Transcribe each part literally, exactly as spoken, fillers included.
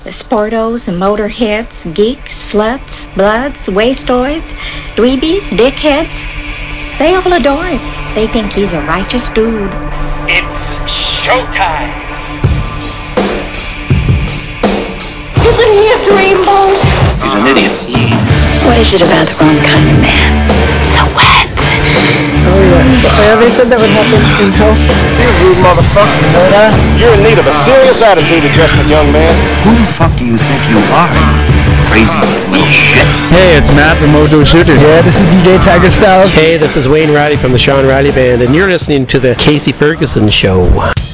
The sportos and motorheads, geeks, sluts, bloods, wastoids, dweebies, dickheads, they all adore him. They think he's a righteous dude. It's showtime. Isn't he a dreamboat? He's an idiot. What is it about the wrong kind of man? So wet. Oh, yeah. Yeah, they said that would happen in hell. You rude motherfucker, you know that? You're in need of a serious attitude adjustment, young man. Who the fuck do you think you are, you crazy little shit? Hey, it's Matt from Mojo Shooter. Yeah, this is D J Tiger Styles. Hey, this is Wayne Riley from the Sean Riley Band, and you're listening to the Casey Ferguson Show.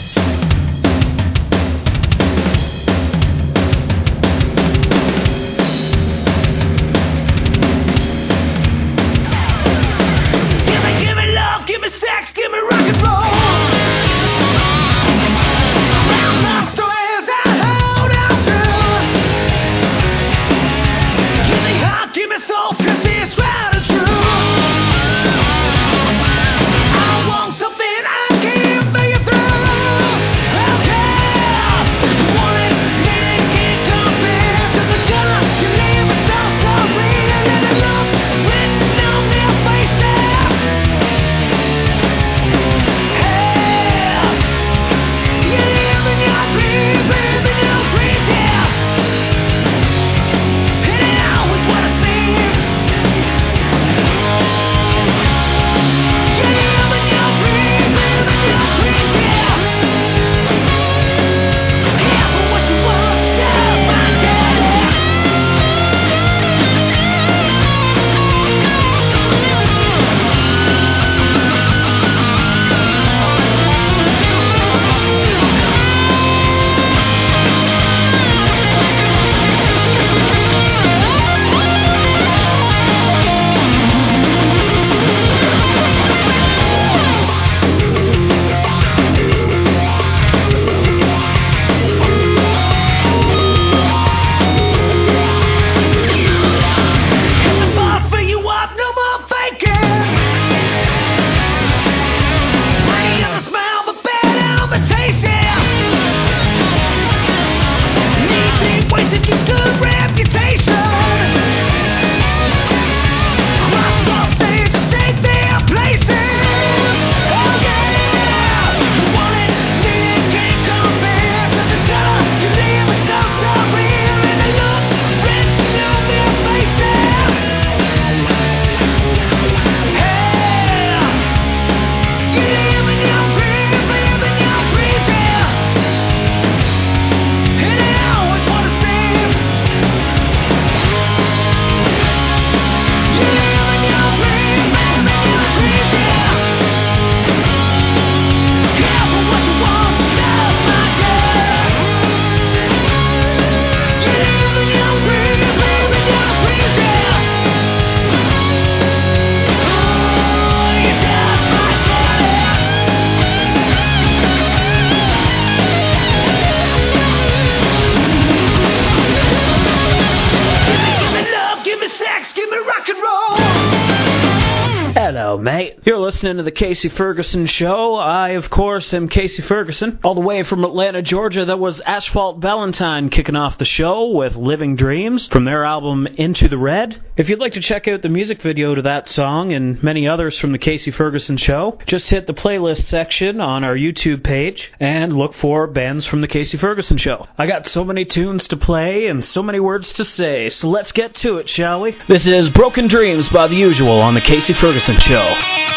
Listening to the Casey Ferguson Show. I, of course, am Casey Ferguson, all the way from Atlanta, Georgia. That was Asphalt Valentine kicking off the show with Living Dreams from their album Into the Red. If you'd like to check out the music video to that song and many others from the Casey Ferguson Show, just hit the playlist section on our YouTube page and look for bands from the Casey Ferguson Show. I got so many tunes to play and so many words to say, so let's get to it, shall we? This is Broken Dreams by The Usual on the Casey Ferguson Show.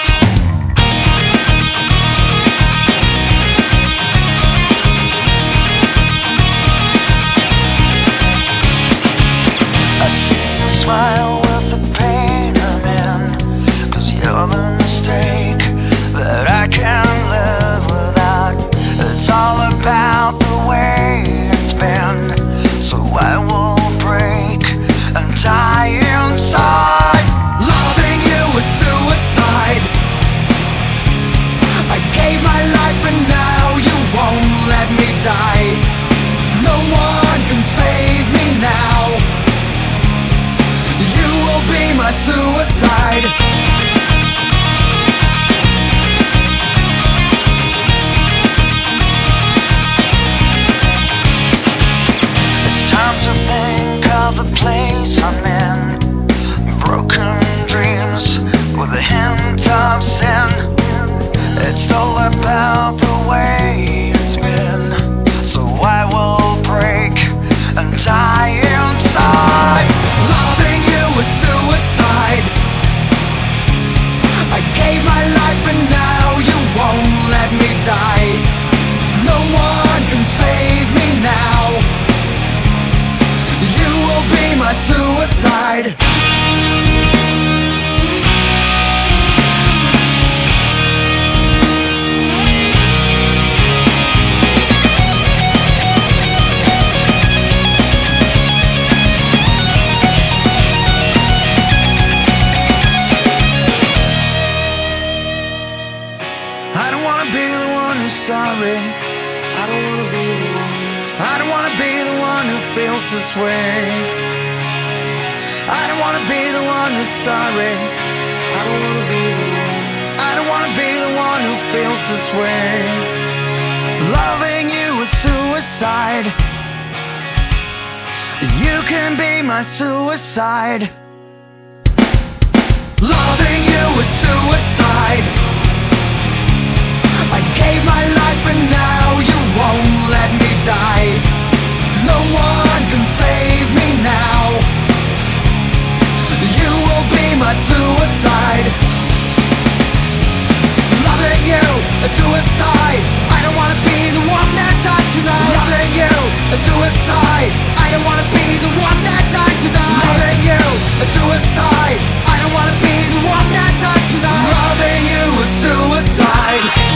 Smile with the pain I'm in, 'cause you're the mistake that I can't live without. It's all about the way it's been, so I won't break and die inside. Loving you is suicide. time to think of the place I'm in. Broken dreams with a hint of sin. It's all about the way it's been. So I will break and die inside. Loving you was suicide. I gave my life and now you won't let me die. No one can save me now. You will be my suicide. I don't wanna be the one who's sorry. I don't wanna be the one. I don't wanna be the one who feels this way. I don't wanna be the one who's sorry. I don't wanna be the one. I don't wanna be the one who feels this way. Loving you is suicide. You can be my suicide. Loving you is suicide. I gave my life and now you won't let me die. No one can save me now. You will be my suicide. Loving you is suicide. I don't wanna be the one that dies tonight. Loving you is suicide. I don't wanna be the one that dies tonight. Loving you is suicide. I don't wanna be the one that dies tonight. Loving you is suicide.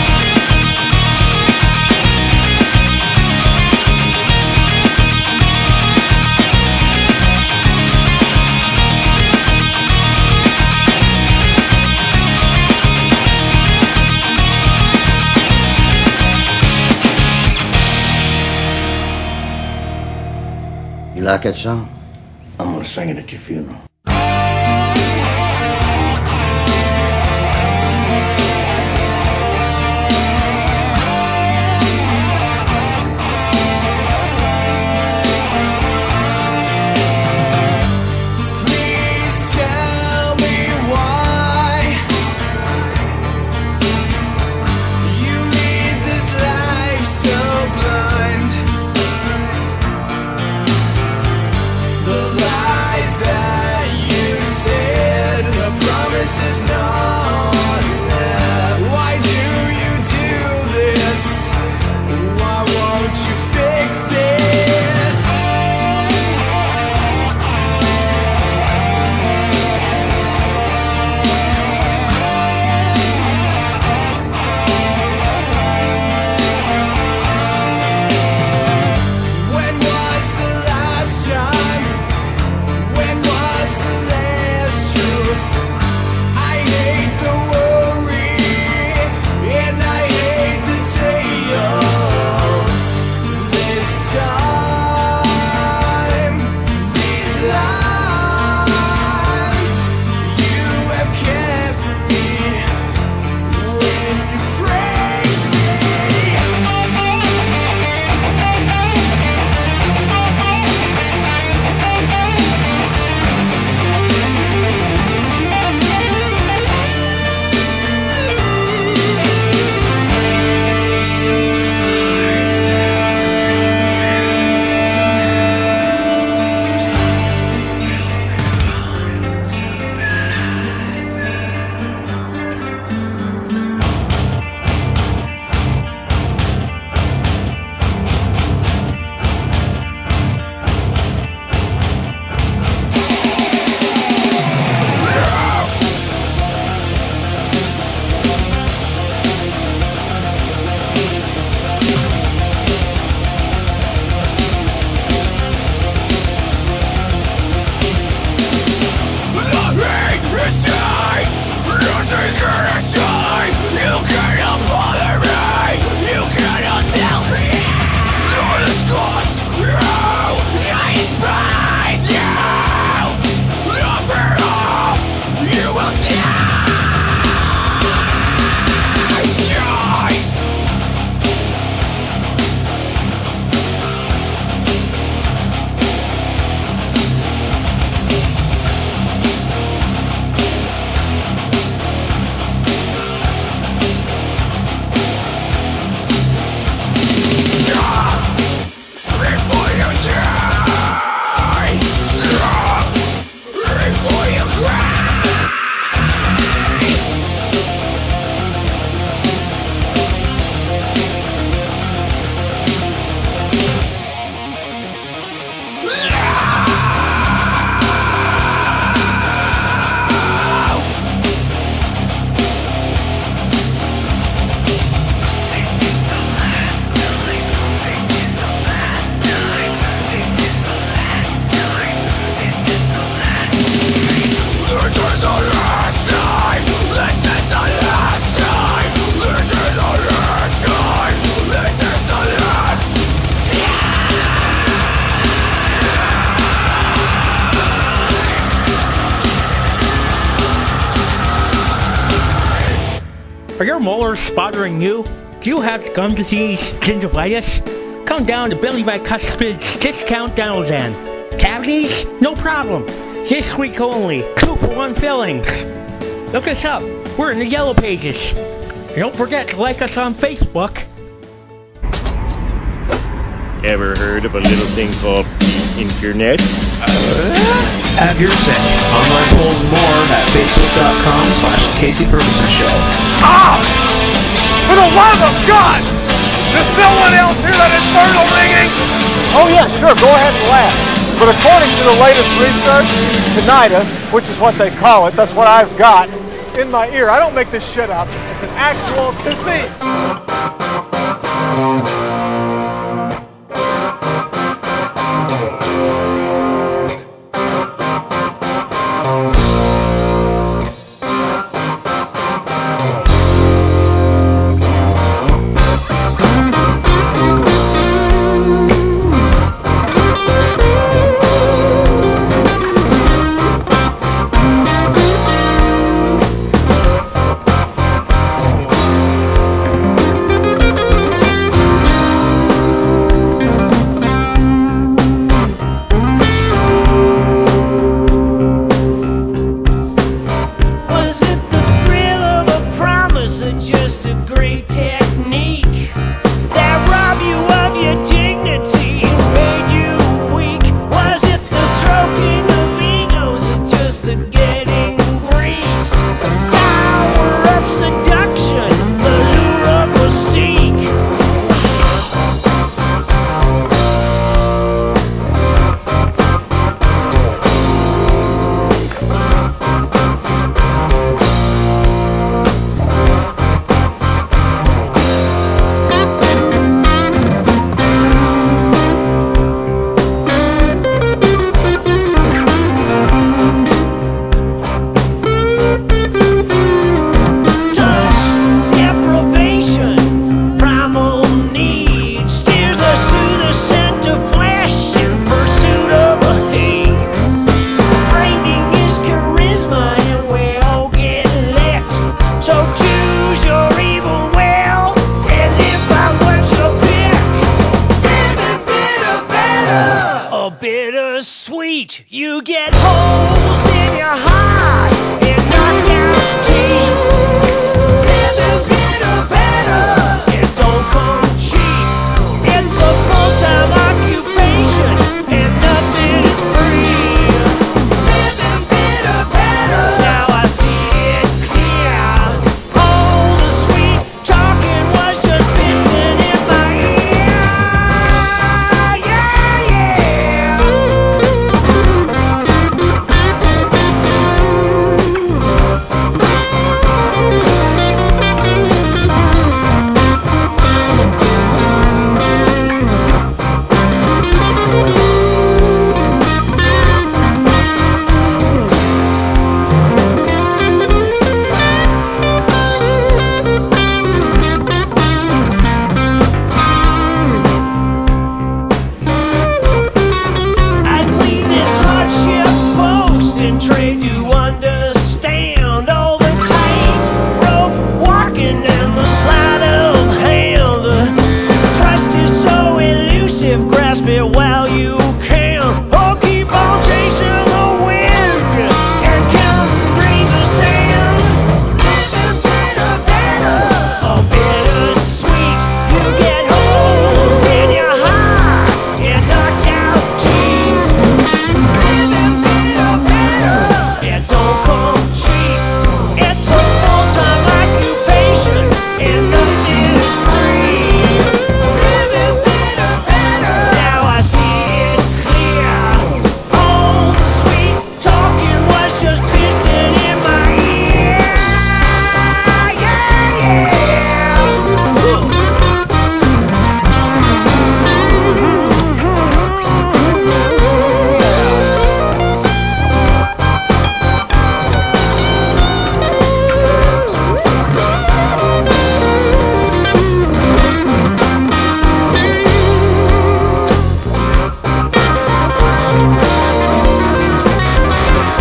You like that song? I'm gonna sing it at your funeral. The life that worse bothering you? Do you have gum disease, gingivitis? Come down to Billy Bicuspid's Discount Dental Den. Cavities? No problem. This week only, two for one fillings. Look us up. We're in the yellow pages. And don't forget to like us on Facebook. Ever heard of a little thing called the internet? Uh, have your say. Online polls and more at facebook.com slash Casey Ferguson Show. Ah! For the love of God! Does no one else hear that infernal ringing? Oh, yeah, sure. Go ahead and laugh. But according to the latest research, tinnitus, which is what they call it, that's what I've got in my ear. I don't make this shit up. It's an actual disease.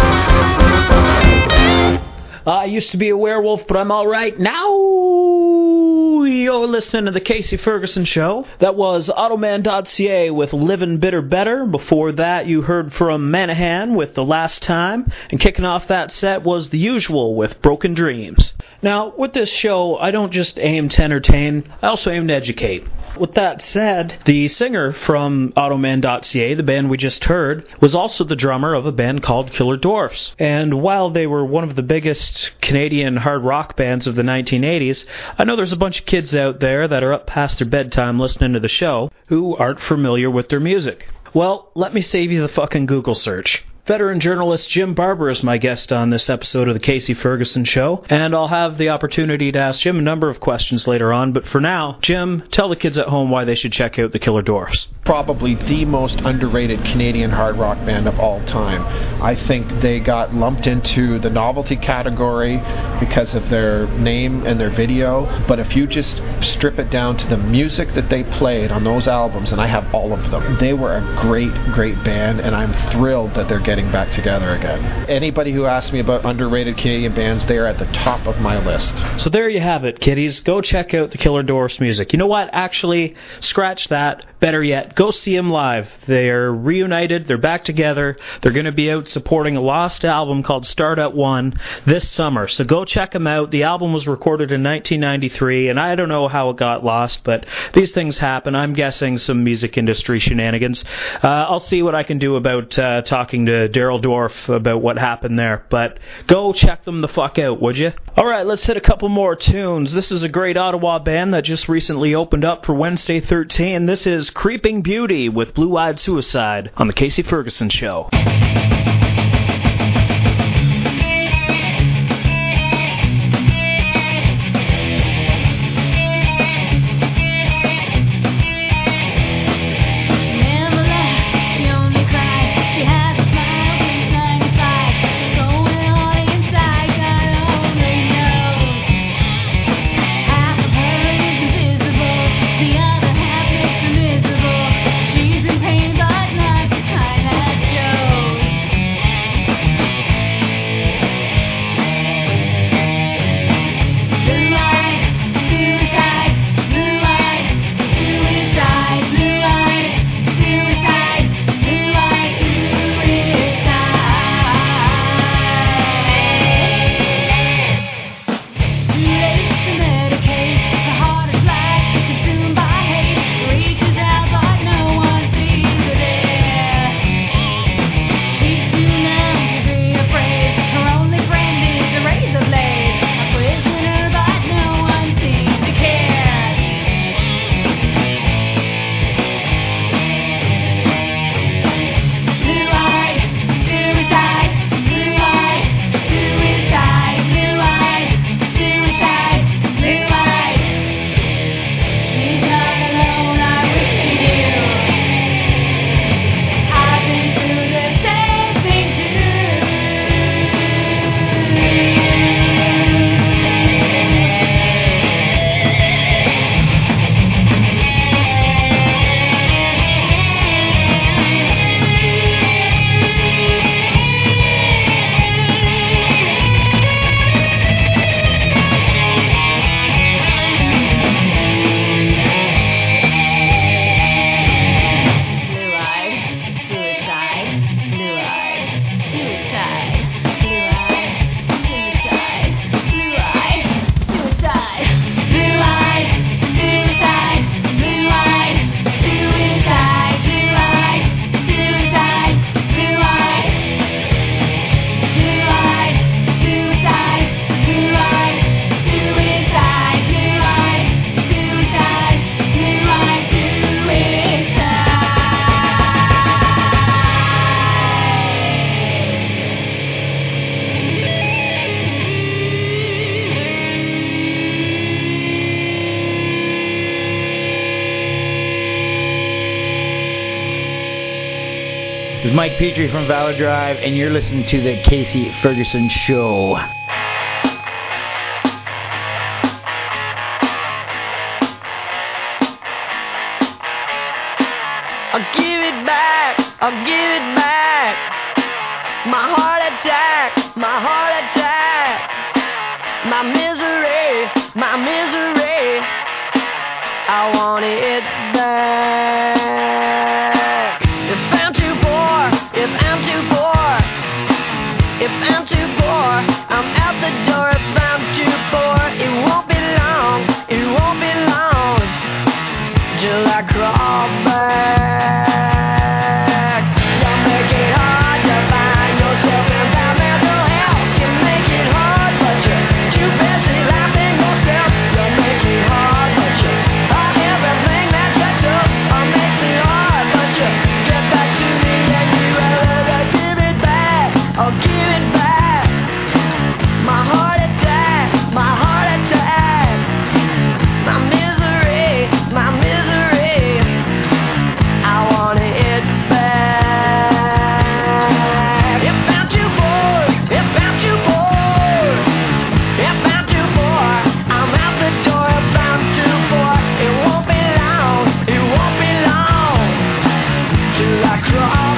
I used to be a werewolf, but I'm all right now. You're listening to the Casey Ferguson Show. That was Automan dot C A with Livin' Bitter Better. Before that, you heard from Manahan with The Last Time. And kicking off that set was The Usual with Broken Dreams. Now, with this show, I don't just aim to entertain, I also aim to educate. With that said, the singer from Automan dot C A, the band we just heard, was also the drummer of a band called Killer Dwarfs. And while they were one of the biggest Canadian hard rock bands of the nineteen eighties, I know there's a bunch of kids out there that are up past their bedtime listening to the show who aren't familiar with their music. Well, let me save you the fucking Google search. Veteran journalist Jim Barber is my guest on this episode of the Casey Ferguson Show, and I'll have the opportunity to ask Jim a number of questions later on, but for now, Jim, tell the kids at home why they should check out the Killer Dwarfs. Probably the most underrated Canadian hard rock band of all time. I think they got lumped into the novelty category because of their name and their video, but if you just strip it down to the music that they played on those albums, and I have all of them, they were a great, great band, and I'm thrilled that they're getting getting back together again. Anybody who asks me about underrated Canadian bands, they are at the top of my list. So there you have it, kiddies. Go check out the Killer Dwarfs music. You know what? Actually, scratch that. Better yet, go see them live. They're reunited. They're back together. They're going to be out supporting a lost album called Start at One this summer. So go check them out. The album was recorded in nineteen ninety-three, and I don't know how it got lost, but these things happen. I'm guessing some music industry shenanigans. Uh, I'll see what I can do about uh, talking to Daryl Dwarf about what happened there, but go check them the fuck out, would you? Alright, let's hit a couple more tunes. This is a great Ottawa band that just recently opened up for Wednesday thirteen. This is Creeping Beauty with Blue Eyed Suicide on the Casey Ferguson Show. This is Mike Petrie from Valor Drive, and you're listening to the Casey Ferguson Show. I'll give it back, I'll give it back. My heart attack, my heart attack. My misery, my misery. I want it back. If I'm too poor, if I'm too poor, if I'm too poor, I'm out the door. If I'm too poor, it won't be long, it won't be long till I crawl back. You make it hard to find yourself in bad mental health. You make it hard, but you're too busy laughing yourself. You make it hard, but you are everything that you do. Or makes it hard, but you get back to me and you rather give it back or give it back. My heart attack, my heart attack, my misery, my misery. I want it back. If I'm too bored, if I'm too bored, if I'm too bored, I'm out the door. If I'm too bored, it won't be long, it won't be long till I crawl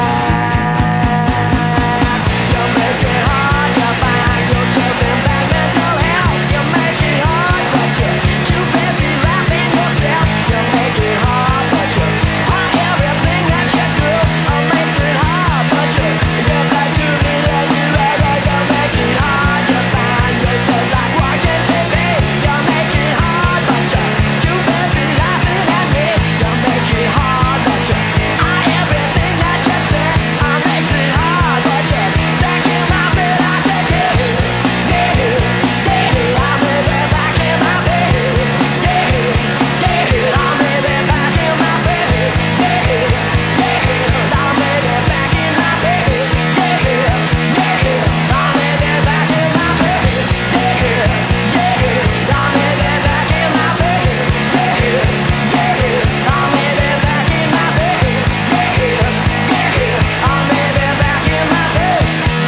back. You make it hard to find yourself in bad mental health. You make it hard, but you're too busy laughing yourself. You make it hard, but you are everything that you do. Or makes it hard, but you get back to me and you rather. You make it hard to find yourself like watching T V. You make it hard, but you're too busy laughing at me. You make it hard, but you are everything that you say. I makes it hard, but you're back in my bed. I take it, yeah, yeah. I may be back in my bed, yeah, yeah. I may be back in my bed, yeah, yeah. I may be back in my bed, yeah, yeah. I may be back in my bed, yeah, yeah. I may be back in my bed, yeah, yeah. I may be back in my bed, yeah, yeah. I may be back in my bed,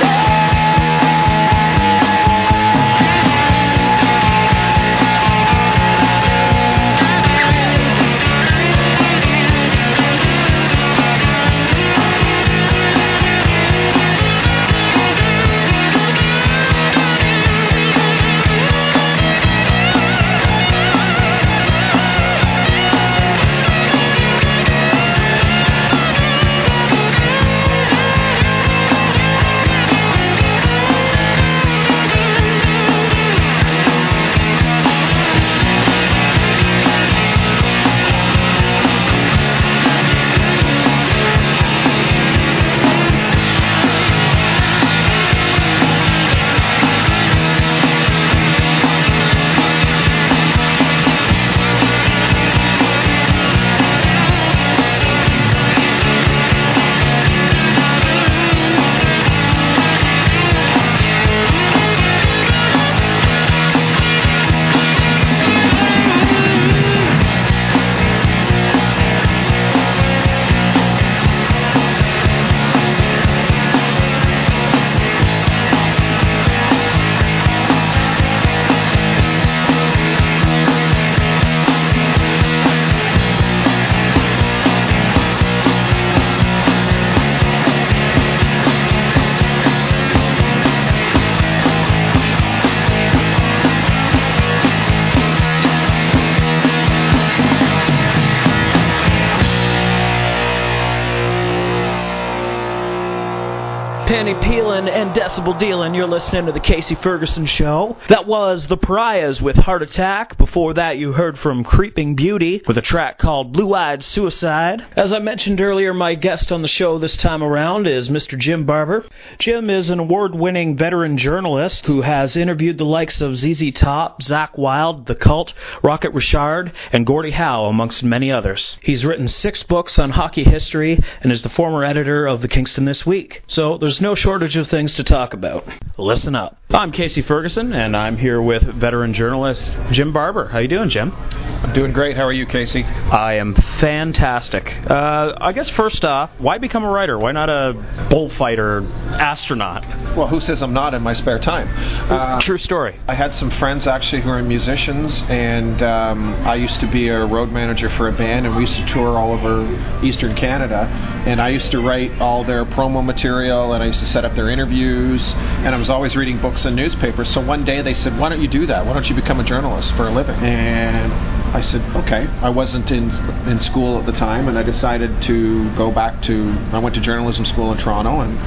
Penny Peelin' and Decibel Dealin'. You're listening to the Casey Ferguson Show. That was The Pariahs with Heart Attack. Before that, you heard from Creeping Beauty with a track called Blue-Eyed Suicide. As I mentioned earlier, my guest on the show this time around is Mister Jim Barber. Jim is an award-winning veteran journalist who has interviewed the likes of Z Z Top, Zakk Wylde, The Cult, Rocket Richard, and Gordie Howe, amongst many others. He's written six books on hockey history and is the former editor of the Kingston This Week. So there's no shortage of things to talk about. Listen up. I'm Casey Ferguson, and I'm here with veteran journalist Jim Barber. How you doing, Jim? I'm doing great. How are you, Casey? I am fantastic. Uh, I guess first off, why become a writer? Why not a bullfighter, astronaut? Well, who says I'm not in my spare time? Uh, True story. I had some friends actually who are musicians, and um, I used to be a road manager for a band, and we used to tour all over Eastern Canada, and I used to write all their promo material, and I used to set up their interviews, and I was always reading books and newspapers. So one day they said, why don't you do that? Why don't you become a journalist for a living? And I said, okay. I wasn't in in school at the time, and I decided to go back to, I went to journalism school in Toronto, and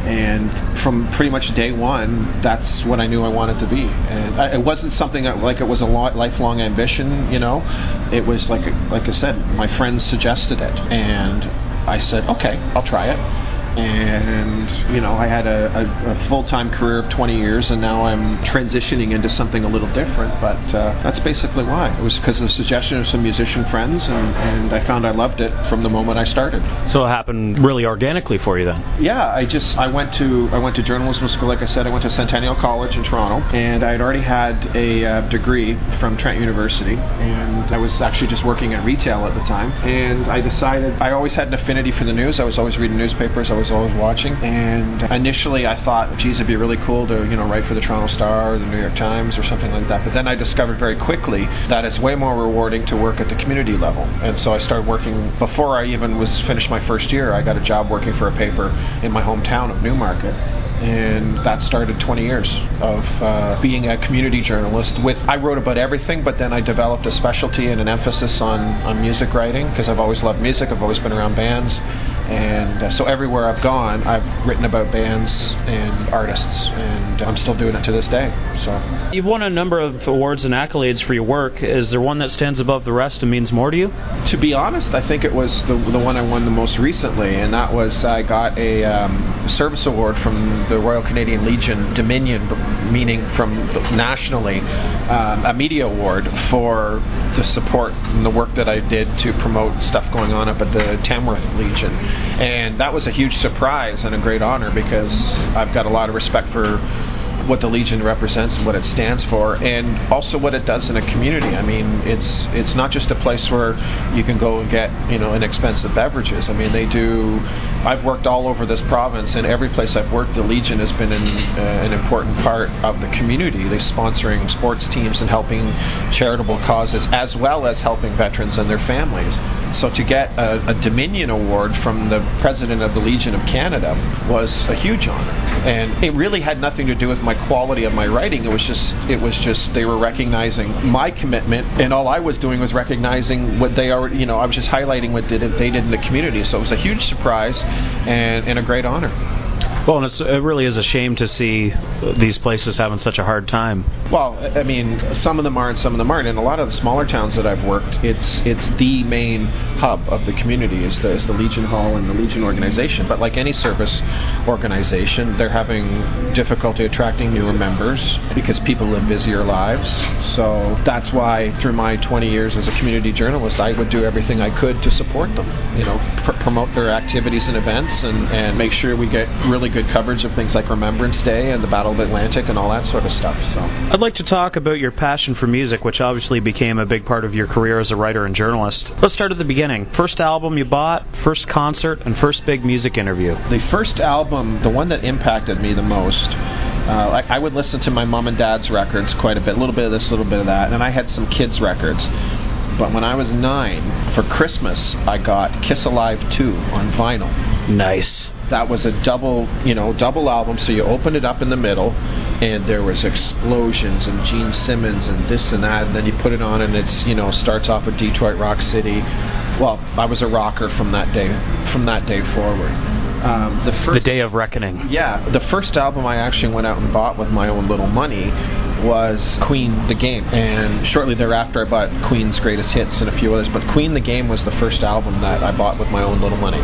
and from pretty much day one, that's what I knew I wanted to be. And I, it wasn't something that, like it was a lo- lifelong ambition, you know. It was like, like I said, my friends suggested it, and I said, okay, I'll try it. And, you know, I had a, a, a full-time career of twenty years, and now I'm transitioning into something a little different, but uh, that's basically why. It was because of the suggestion of some musician friends, and, and I found I loved it from the moment I started. So it happened really organically for you then? Yeah, I just, I went to I went to journalism school, like I said. I went to Centennial College in Toronto, and I had already had a uh, degree from Trent University, and I was actually just working in retail at the time, and I decided, I always had an affinity for the news. I was always reading newspapers. I was was always watching, and initially I thought, geez, it'd be really cool to, you know, write for the Toronto Star or the New York Times or something like that. But then I discovered very quickly that it's way more rewarding to work at the community level, and so I started working. Before I even was finished my first year, I got a job working for a paper in my hometown of Newmarket. And that started twenty years of uh, being a community journalist. With I wrote about everything, but then I developed a specialty and an emphasis on, on music writing, because I've always loved music. I've always been around bands, and uh, so everywhere I've gone, I've written about bands and artists, and I'm still doing it to this day. So you've won a number of awards and accolades for your work. Is there one that stands above the rest and means more to you? To be honest, I think it was the the one I won the most recently, and that was I got a um, service award from the Royal Canadian Legion Dominion, meaning from nationally, um, a media award for the support and the work that I did to promote stuff going on up at the Tamworth Legion. And that was a huge surprise and a great honor, because I've got a lot of respect for what the Legion represents and what it stands for, and also what it does in a community. I mean, it's it's not just a place where you can go and get, you know, inexpensive beverages. I mean, they do. I've worked all over this province, and every place I've worked, the Legion has been an, uh, an important part of the community. They're sponsoring sports teams and helping charitable causes, as well as helping veterans and their families. So to get a, a Dominion Award from the President of the Legion of Canada was a huge honor, and it really had nothing to do with my quality of my writing. It was just, it was just they were recognizing my commitment, and all I was doing was recognizing what they already, you know, I was just highlighting what did, they did in the community. So it was a huge surprise and, and a great honor. Well, and it's, it really is a shame to see these places having such a hard time. Well, I mean, some of them are and some of them aren't. In a lot of the smaller towns that I've worked, it's it's the main hub of the community is the, is the Legion Hall and the Legion organization. But like any service organization, they're having difficulty attracting newer members because people live busier lives. So that's why through my twenty years as a community journalist, I would do everything I could to support them. You know, pr- promote their activities and events, and, and make sure we get really good coverage of things like Remembrance Day and the Battle of Atlantic and all that sort of stuff. So I'd like to talk about your passion for music, which obviously became a big part of your career as a writer and journalist. Let's start at the beginning. First album you bought, first concert, and first big music interview. The first album, the one that impacted me the most, uh, I, I would listen to my mom and dad's records quite a bit, a little bit of this, a little bit of that, and I had some kids' records. But when I was nine, for Christmas, I got Kiss Alive two on vinyl. Nice. That was a double, you know, double album, so you opened it up in the middle, and there was explosions and Gene Simmons and this and that, and then you put it on, and it's, you know, starts off with Detroit Rock City. Well, I was a rocker from that day, from that day forward. Um, the, first, the Day of Reckoning. Yeah, the first album I actually went out and bought with my own little money was Queen The Game, and shortly thereafter I bought Queen's Greatest Hits and a few others, but Queen The Game was the first album that I bought with my own little money.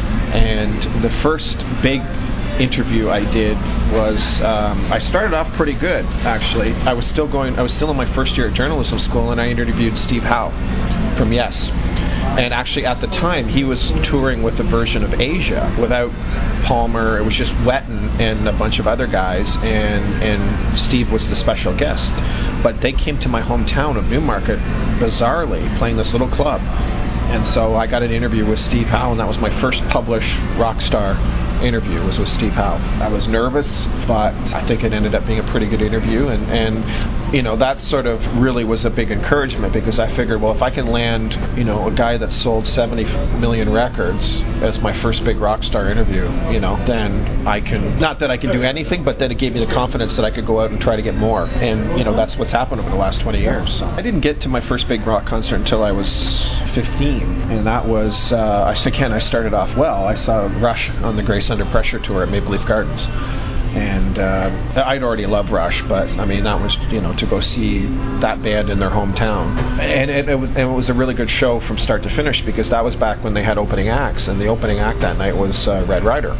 And the first big interview I did was, um, I started off pretty good, actually. I was still going, I was still in my first year at journalism school, and I interviewed Steve Howe from Yes. And actually, at the time, he was touring with a version of Asia without Palmer. It was just Wetton and a bunch of other guys, and, and Steve was the special guest. But they came to my hometown of Newmarket, bizarrely, playing this little club. And so I got an interview with Steve Howe, and that was my first published rock star interview was with Steve Howe. I was nervous, but I think it ended up being a pretty good interview, and, and you know, that sort of really was a big encouragement, because I figured, well, if I can land, you know, a guy that sold seventy million records as my first big rock star interview, you know, then I can, not that I can do anything, but then it gave me the confidence that I could go out and try to get more, and, you know, that's what's happened over the last twenty years. So I didn't get to my first big rock concert until I was fifteen, and that was, uh, I again, I started off well. I saw Rush on the Grace Under Pressure tour at Maple Leaf Gardens. And uh, I'd already loved Rush, but I mean, that was, you know, to go see that band in their hometown, and it, it was and it was a really good show from start to finish, because that was back when they had opening acts, and the opening act that night was uh, Red Rider.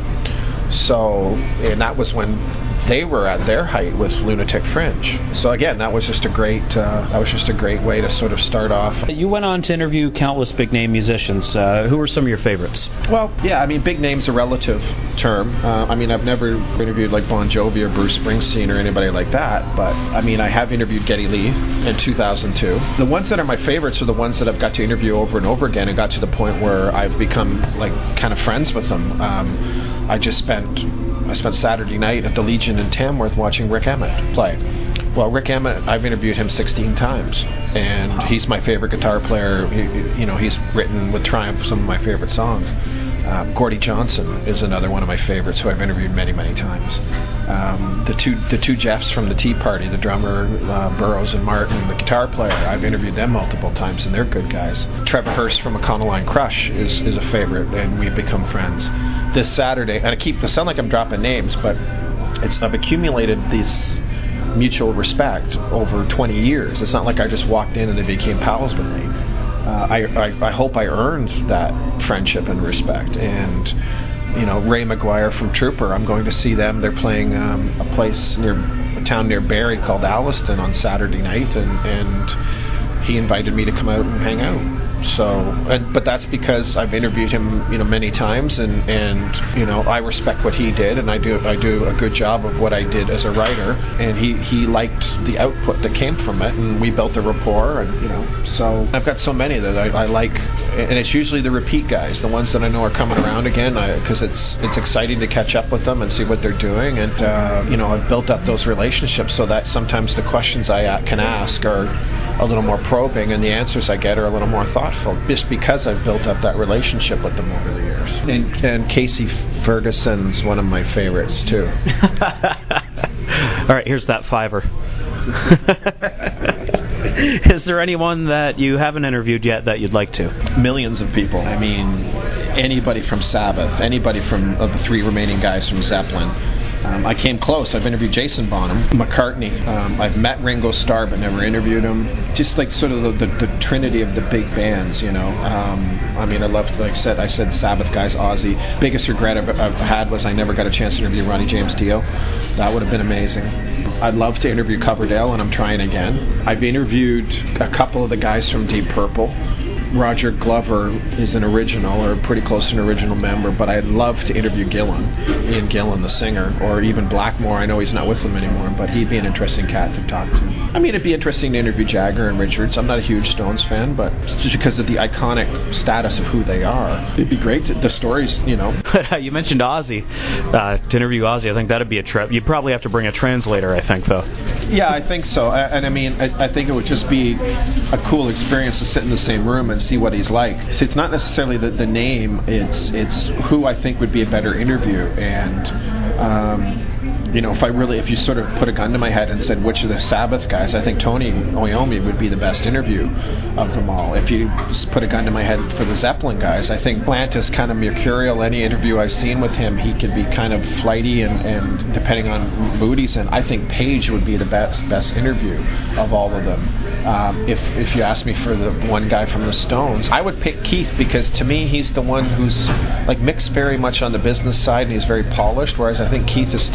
So, and that was when they were at their height with Lunatic Fringe. So again, that was just a great uh, that was just a great way to sort of start off. You went on to interview countless big name musicians. Uh, who were some of your favorites? Well, yeah, I mean, big name's a relative term. Uh, I mean, I've never interviewed like Bon Jovi or Bruce Springsteen or anybody like that, but I mean, I have interviewed Geddy Lee in two thousand two. The ones that are my favorites are the ones that I've got to interview over and over again, and got to the point where I've become like kind of friends with them. Um, I just spent I spent Saturday night at the Legion in Tamworth watching Rick Emmett play. Well, Rick Emmett, I've interviewed him sixteen times, and he's my favorite guitar player. He, you know, he's written with Triumph some of my favorite songs. Um, Gordie Johnson is another one of my favorites, who I've interviewed many, many times. Um, the two the two Jeffs from the Tea Party, the drummer uh, Burroughs and Martin, the guitar player, I've interviewed them multiple times, and they're good guys. Trevor Hurst from Econoline Crush is, is a favorite, and we've become friends. This Saturday, and I keep, I sound like I'm dropping names, but it's I've accumulated these mutual respect over twenty years. It's not like I just walked in and they became pals with me. Uh, I, I I hope I earned that friendship and respect. And you know, Ray McGuire from Trooper, I'm going to see them. They're playing um, a place near a town near Barrie called Alliston on Saturday night, and and he invited me to come out and hang out. So, and, but that's because I've interviewed him, you know, many times, and, and you know, I respect what he did, and I do I do a good job of what I did as a writer, and he, he liked the output that came from it, and we built a rapport, and you know, so I've got so many that I, I like, and it's usually the repeat guys, the ones that I know are coming around again, because it's it's exciting to catch up with them and see what they're doing, and uh, you know, I've built up those relationships so that sometimes the questions I uh, can ask are a little more probing, and the answers I get are a little more thoughtful, just because I've built up that relationship with them over the years. And, and Casey Ferguson's one of my favorites too. All right, here's that fiver. Is there anyone that you haven't interviewed yet that you'd like to? Millions of people. I mean, anybody from Sabbath, anybody from uh, the three remaining guys from Zeppelin. Um, I came close. I've interviewed Jason Bonham, McCartney. Um, I've met Ringo Starr, but never interviewed him. Just like sort of the, the, the trinity of the big bands, you know. Um, I mean, I loved, like I said, I said Sabbath guys, Ozzy. Biggest regret I've, I've had was I never got a chance to interview Ronnie James Dio. That would have been amazing. I'd love to interview Coverdale, and I'm trying again. I've interviewed a couple of the guys from Deep Purple. Roger Glover is an original, or pretty close to an original member, but I'd love to interview Gillan, Ian Gillan, the singer, or even Blackmore. I know he's not with them anymore, but he'd be an interesting cat to talk to. I mean, it'd be interesting to interview Jagger and Richards. I'm not a huge Stones fan, but just because of the iconic status of who they are, it'd be great to, the stories, you know. You mentioned Ozzy. Uh, to interview Ozzy, I think that'd be a trip. You'd probably have to bring a translator, I think, though. Yeah, I think so. I, and I mean, I, I think it would just be a cool experience to sit in the same room and see what he's like. So it's not necessarily the, the name, it's it's who I think would be a better interview. And um, you know, if I really, if you sort of put a gun to my head and said which of the Sabbath guys, I think Tony Iommi would be the best interview of them all. If you put a gun to my head for the Zeppelin guys, I think Plant is kind of mercurial. Any interview I've seen with him, he can be kind of flighty, and, and depending on mood he's in, I think Page would be the best best interview of all of them. Um, if if you ask me for the one guy from the Stones, I would pick Keith, because to me he's the one who's like Mick's very much on the business side and he's very polished, whereas I think Keith is still quite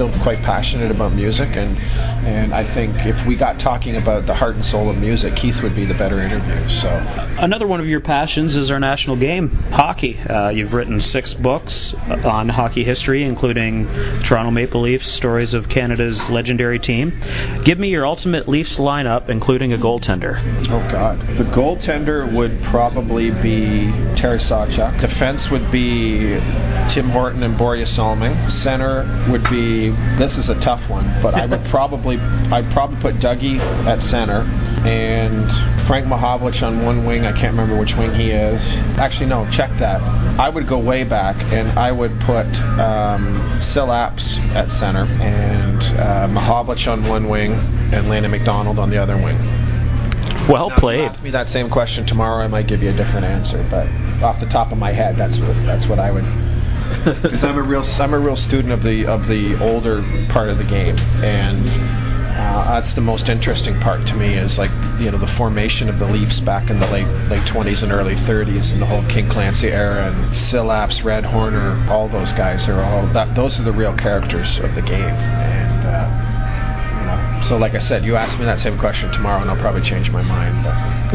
passionate about music, and and I think if we got talking about the heart and soul of music, Keith would be the better interview. So another one of your passions is our national game, hockey. Uh, you've written six books on hockey history, including Toronto Maple Leafs, Stories of Canada's Legendary Team. Give me your ultimate Leafs lineup, including a goaltender. Oh God, the goaltender would probably be Terry Sawchuk. Defense would be Tim Horton and Boris Salming. Center would be, this is a tough one, but I would probably I'd probably put Dougie at center and Frank Mahovlich on one wing. I can't remember which wing he is. Actually, no, check that. I would go way back and I would put um, Sil Apps at center and uh, Mahovlich on one wing and Landon McDonald on the other wing. Well now, played. If you ask me that same question tomorrow, I might give you a different answer, but off the top of my head, that's what that's what I would. Because I'm a real I'm a real student of the of the older part of the game, and uh, that's the most interesting part to me. Is like you know the formation of the Leafs back in the late late twenties and early thirties, and the whole King Clancy era, and Sil Apps, Red Horner, all those guys are all that. Those are the real characters of the game, and. Uh, So, like I said, you ask me that same question tomorrow, and I'll probably change my mind.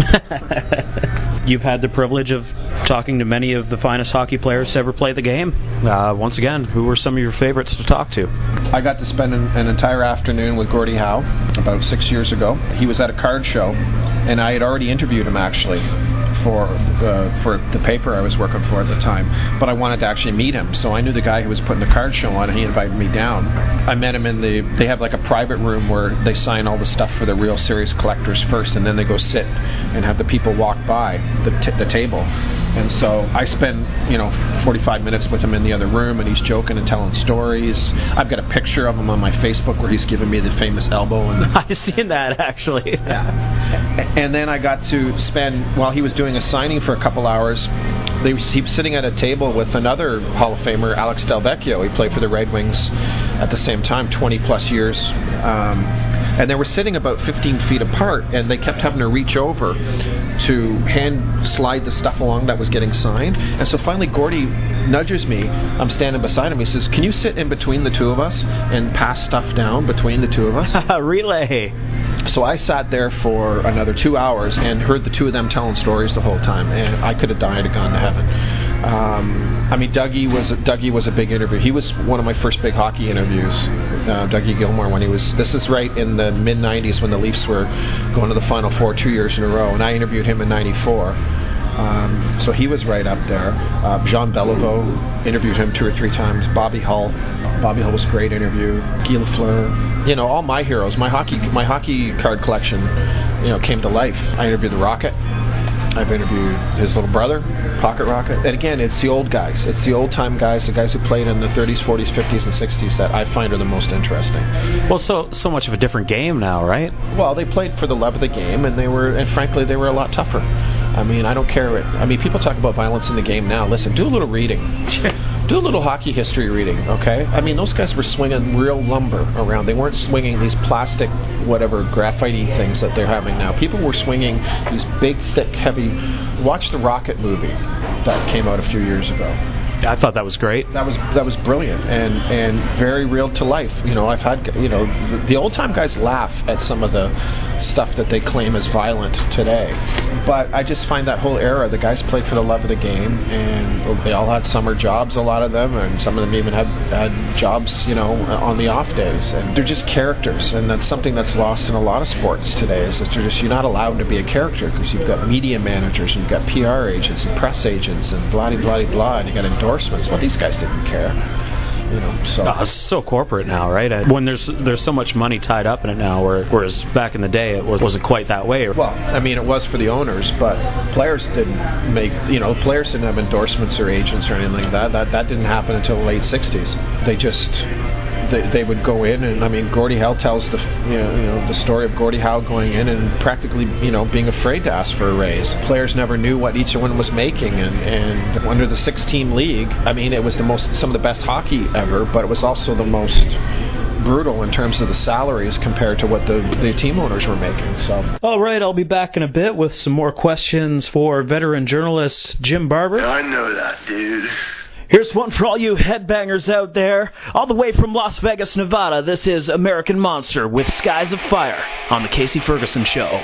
But. You've had the privilege of talking to many of the finest hockey players to ever play the game. Uh, once again, who were some of your favorites to talk to? I got to spend an, an entire afternoon with Gordie Howe about six years ago. He was at a card show, and I had already interviewed him, actually, for uh, for the paper I was working for at the time, but I wanted to actually meet him, so I knew the guy who was putting the card show on, and he invited me down. I met him in the, they have like a private room where they sign all the stuff for the real serious collectors first, and then they go sit and have the people walk by the, t- the table. And so I spend, you know, forty-five minutes with him in the other room, and he's joking and telling stories. I've got a picture of him on my Facebook where he's giving me the famous elbow. And I've seen that, actually. Yeah. And then I got to spend, while he was doing a signing for a couple hours, they, he was sitting at a table with another Hall of Famer, Alex Delvecchio. He played for the Red Wings at the same time, twenty plus years. Um, and they were sitting about fifteen feet apart, and they kept having to reach over to hand slide the stuff along that was getting signed. And so finally Gordie nudges me. I'm standing beside him. He says, "Can you sit in between the two of us and pass stuff down between the two of us?" Relay. So I sat there for another two hours and heard the two of them telling stories the whole time, and I could have died and gone to heaven. Um, I mean, Dougie was a, Dougie was a big interview. He was one of my first big hockey interviews. Uh, Dougie Gilmour, when he was, this is right in the mid nineties when the Leafs were going to the Final Four two years in a row, and I interviewed him in ninety-four. Um, so he was right up there. Uh, Jean Beliveau, interviewed him two or three times. Bobby Hull. Bobby Hull was a great interview. Guy Lafleur. You know, all my heroes. My hockey my hockey card collection, you know, came to life. I interviewed the Rocket. I've interviewed his little brother, Pocket Rocket. And again, it's the old guys. It's the old-time guys, the guys who played in the thirties, forties, fifties, and sixties that I find are the most interesting. Well, so so much of a different game now, right? Well, they played for the love of the game, and they were, and frankly, they were a lot tougher. I mean, I don't care. I mean, people talk about violence in the game now. Listen, do a little reading. Do a little hockey history reading, okay? I mean, those guys were swinging real lumber around. They weren't swinging these plastic, whatever, graphite-y things that they're having now. People were swinging these big, thick, heavy... Watch the Rocket movie that came out a few years ago. I thought that was great. That was that was brilliant and, and very real to life. You know, I've had, you know, the, the old time guys laugh at some of the stuff that they claim is violent today. But I just find that whole era, the guys played for the love of the game, and they all had summer jobs, a lot of them, and some of them even had, had jobs, you know, on the off days. And they're just characters, and that's something that's lost in a lot of sports today, is that you're just, you're not allowed to be a character because you've got media managers, and you've got P R agents and press agents and blah, blah, blah, blah, and you got endorsements. Well, these guys didn't care. You know, so oh, it's so corporate now, right? When there's there's so much money tied up in it now, whereas back in the day it wasn't quite that way. Well, I mean, it was for the owners, but players didn't make, you know, players didn't have endorsements or agents or anything like that. That that didn't happen until the late sixties. They just they, they would go in, and I mean, Gordie Howe tells the you know, you know the story of Gordie Howe going in and practically, you know, being afraid to ask for a raise. Players never knew what each one was making, and, and under the six-team league, I mean, it was the most some of the best hockey ever, but it was also the most brutal in terms of the salaries compared to what the, the team owners were making. So, all right, I'll be back in a bit with some more questions for veteran journalist Jim Barber. I know that, dude. Here's one for all you headbangers out there. All the way from Las Vegas, Nevada, this is American Monster with Skies of Fire on The Casey Ferguson Show.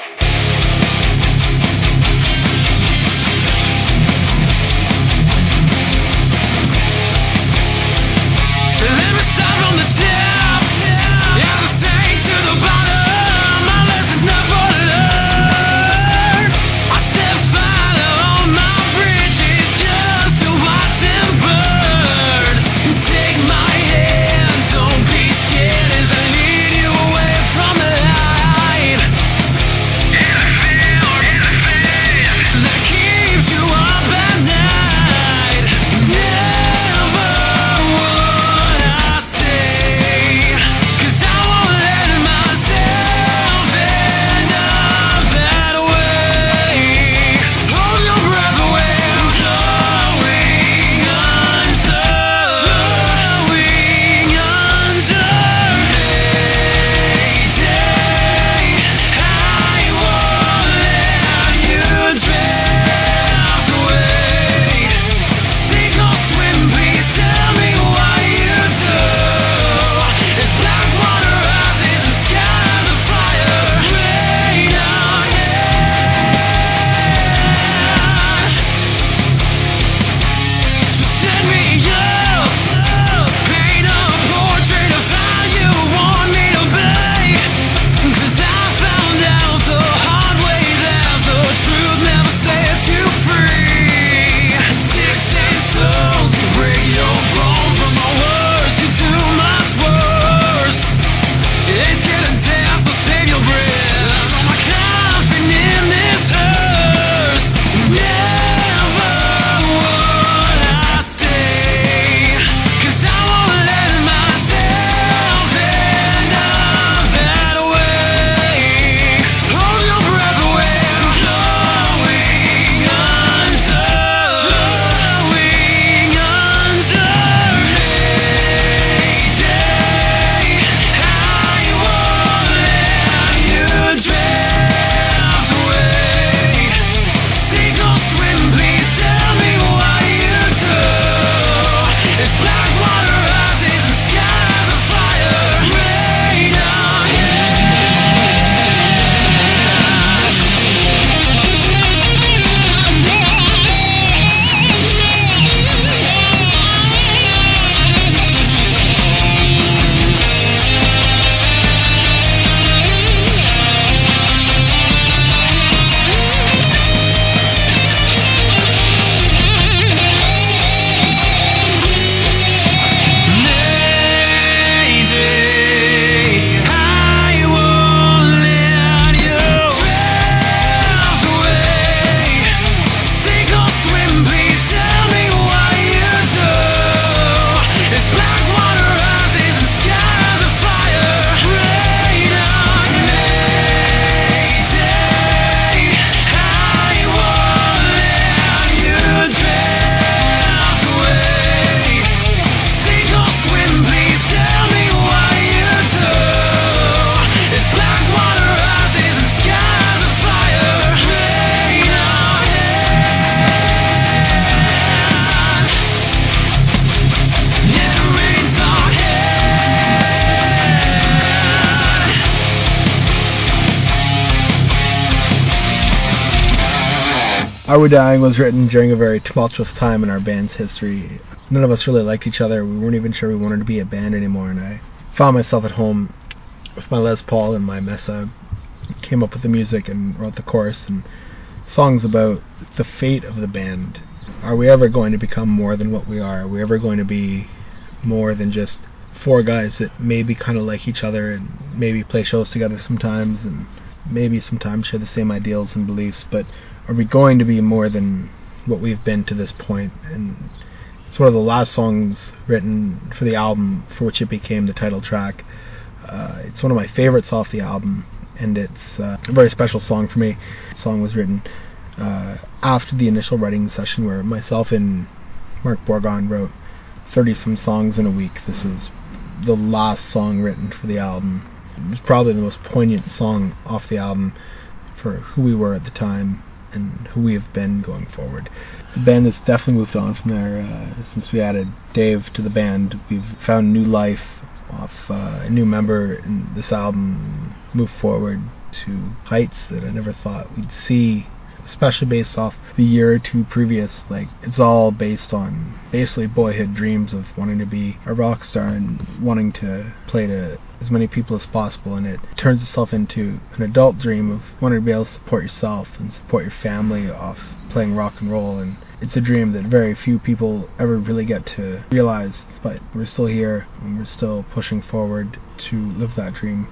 Are We Dying was written during a very tumultuous time in our band's history. None of us really liked each other. We weren't even sure we wanted to be a band anymore, and I found myself at home with my Les Paul and my Mesa, came up with the music and wrote the chorus and songs about the fate of the band. Are we ever going to become more than what we are? Are we ever going to be more than just four guys that maybe kind of like each other and maybe play shows together sometimes and maybe sometimes share the same ideals and beliefs, but are we going to be more than what we've been to this point? And it's one of the last songs written for the album, for which it became the title track. Uh, it's one of my favorites off the album, and it's uh, a very special song for me. The song was written uh, after the initial writing session where myself and Mark Borgon wrote thirty-some songs in a week. This is the last song written for the album. It was probably the most poignant song off the album for who we were at the time and who we have been going forward. The band has definitely moved on from there. Uh, since we added Dave to the band, we've found new life off uh, a new member in this album, moved forward to heights that I never thought we'd see, especially based off the year or two previous. Like, it's all based on basically boyhood dreams of wanting to be a rock star and wanting to play to as many people as possible, and it turns itself into an adult dream of wanting to be able to support yourself and support your family off playing rock and roll. And it's a dream that very few people ever really get to realize, but we're still here and we're still pushing forward to live that dream.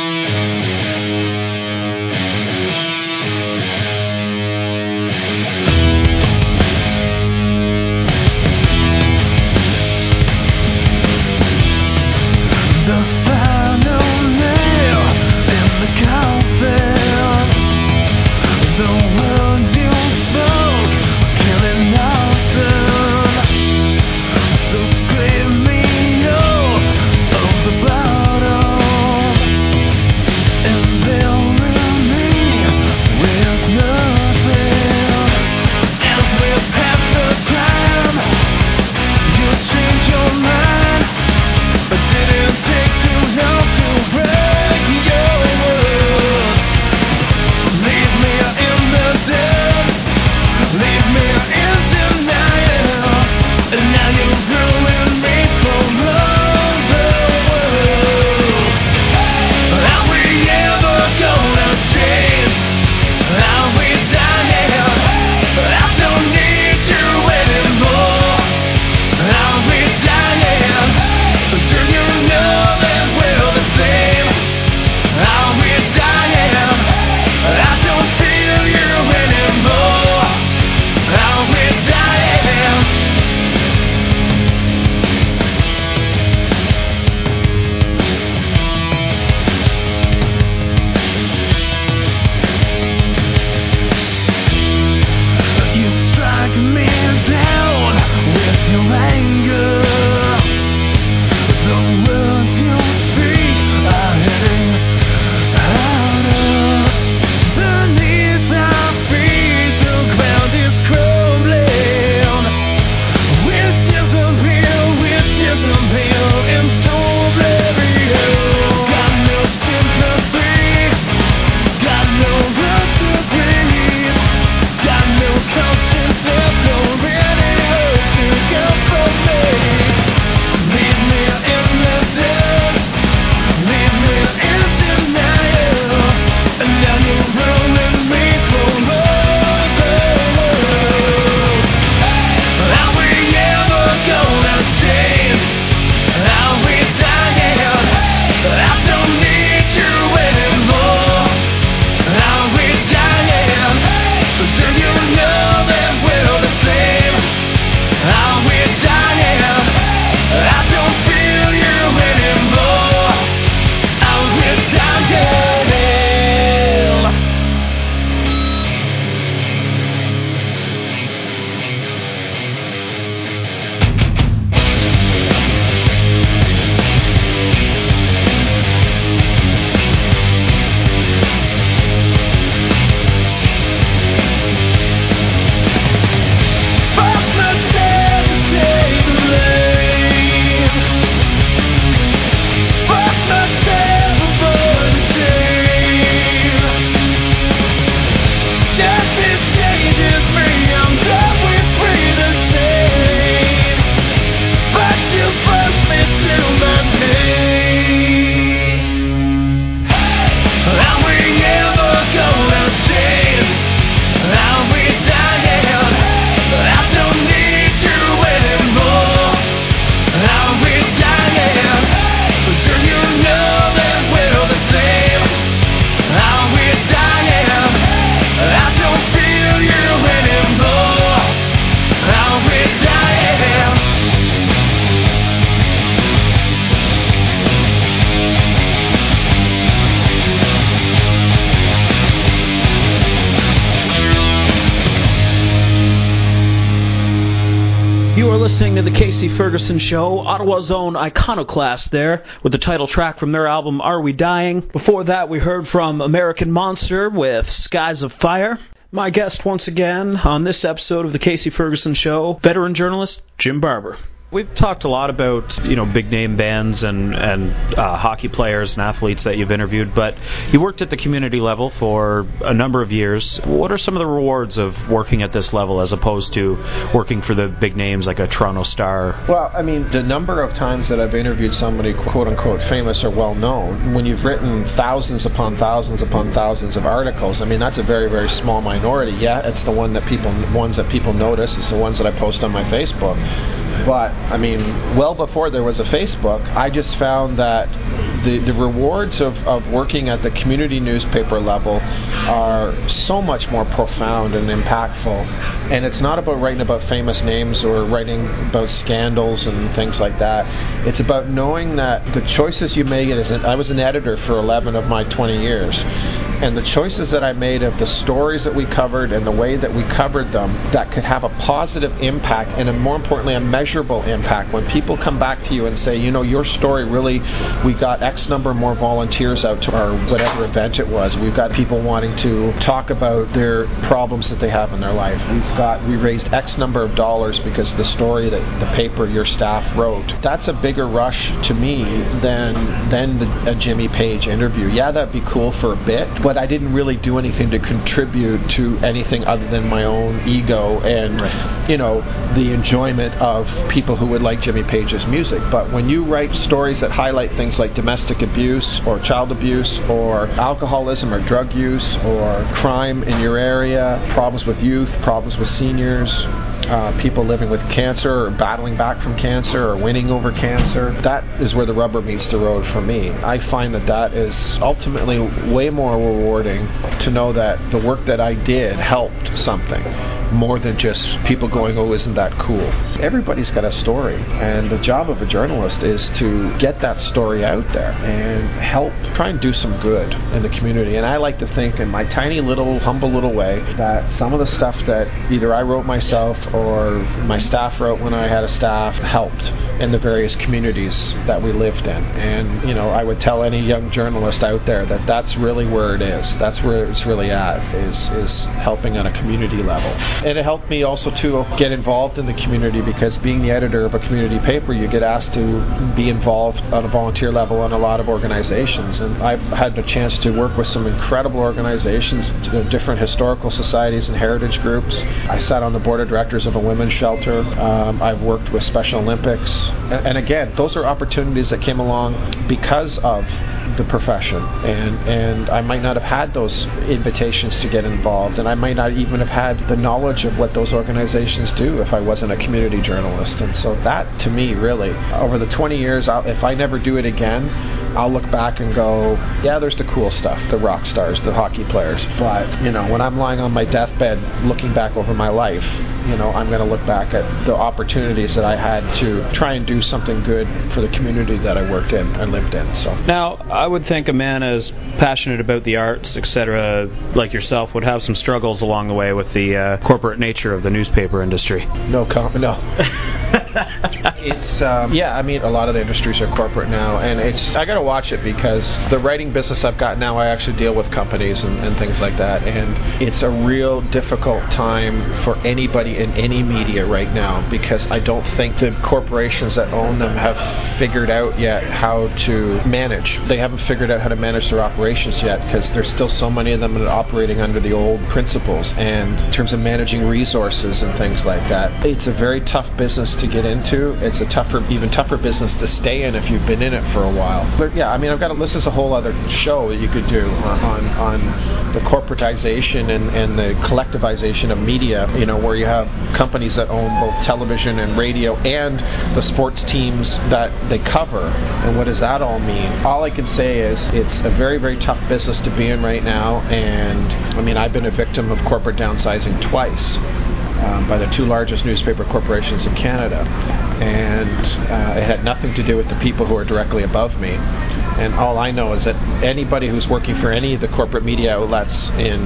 You are listening to the Casey Ferguson Show, Ottawa's own Iconoclast there, with the title track from their album Are We Dying? Before that, we heard from American Monster with Skies of Fire. My guest once again on this episode of the Casey Ferguson Show, veteran journalist Jim Barber. We've talked a lot about, you know, big name bands and, and uh, hockey players and athletes that you've interviewed, but you worked at the community level for a number of years. What are some of the rewards of working at this level as opposed to working for the big names like a Toronto Star? Well, I mean, the number of times that I've interviewed somebody quote-unquote famous or well-known, when you've written thousands upon thousands upon thousands of articles, I mean, that's a very, very small minority. Yeah, it's the one that people, ones that people notice. It's the ones that I post on my Facebook. But, I mean, well before there was a Facebook, I just found that the, the rewards of, of working at the community newspaper level are so much more profound and impactful. And it's not about writing about famous names or writing about scandals and things like that. It's about knowing that the choices you make, as an, I was an editor for eleven of my twenty years, and the choices that I made of the stories that we covered and the way that we covered them, that could have a positive impact and, a, more importantly, a measurable impact. When people come back to you and say, you know, your story really, we got X number more volunteers out to our whatever event it was. We've got people wanting to talk about their problems that they have in their life. We've got, we raised X number of dollars because the story that the paper your staff wrote. That's a bigger rush to me than, than the, a Jimmy Page interview. Yeah, that'd be cool for a bit, but I didn't really do anything to contribute to anything other than my own ego and, right. you know, the enjoyment of people who would like Jimmy Page's music. But when you write stories that highlight things like domestic abuse or child abuse or alcoholism or drug use or crime in your area, problems with youth, problems with seniors, uh, people living with cancer or battling back from cancer or winning over cancer, that is where the rubber meets the road for me. I find that that is ultimately way more rewarding to know that the work that I did helped something more than just people going, oh, isn't that cool? Everybody's got a story, and the job of a journalist is to get that story out there and help try and do some good in the community. And I like to think in my tiny little, humble little way that some of the stuff that either I wrote myself or my staff wrote when I had a staff helped in the various communities that we lived in. And, you know, I would tell any young journalist out there that that's really where it is. That's where it's really at, is, is helping on a community level. And it helped me also to get involved in the community, because being the editor of a community paper, you get asked to be involved on a volunteer level in a lot of organizations. And I've had the chance to work with some incredible organizations, different historical societies and heritage groups. I sat on the board of directors of a women's shelter. Um, I've worked with Special Olympics. And, and again, those are opportunities that came along because of the profession. And, and I might not have had those invitations to get involved, and I might not even have had the knowledge of what those organizations do if I wasn't a community journalist. And so that, to me, really, over the twenty years, I'll, if I never do it again, I'll look back and go, yeah, there's the cool stuff, the rock stars, the hockey players. But, you know, when I'm lying on my deathbed looking back over my life, you know, I'm going to look back at the opportunities that I had to try and do something good for the community that I worked in and lived in. So now, I would think a man as passionate about the arts, et cetera, like yourself, would have some struggles along the way with the uh, corporate nature of the newspaper industry. No comment. No. It's um, yeah. I mean, a lot of the industries are corporate now, and it's I got to watch it, because the writing business I've got now, I actually deal with companies and, and things like that, and it's a real difficult time for anybody in any media right now, because I don't think the corporations that own them have figured out yet how to manage. They haven't figured out how to manage their operations yet, because there's still so many of them that are operating under the old principles. And in terms of managing resources and things like that, it's a very tough business to get into. It's a tougher, even tougher business to stay in if you've been in it for a while. But yeah, I mean, I've got a, this is a whole other show that you could do on on the corporatization and, and the collectivization of media, you know, where you have companies that own both television and radio and the sports teams that they cover. And what does that all mean? All I can say is it's a very, very tough business to be in right now. And I mean, I've been a victim of corporate downsizing twice. Um, by the two largest newspaper corporations in Canada, and uh, it had nothing to do with the people who are directly above me. And all I know is that anybody who's working for any of the corporate media outlets in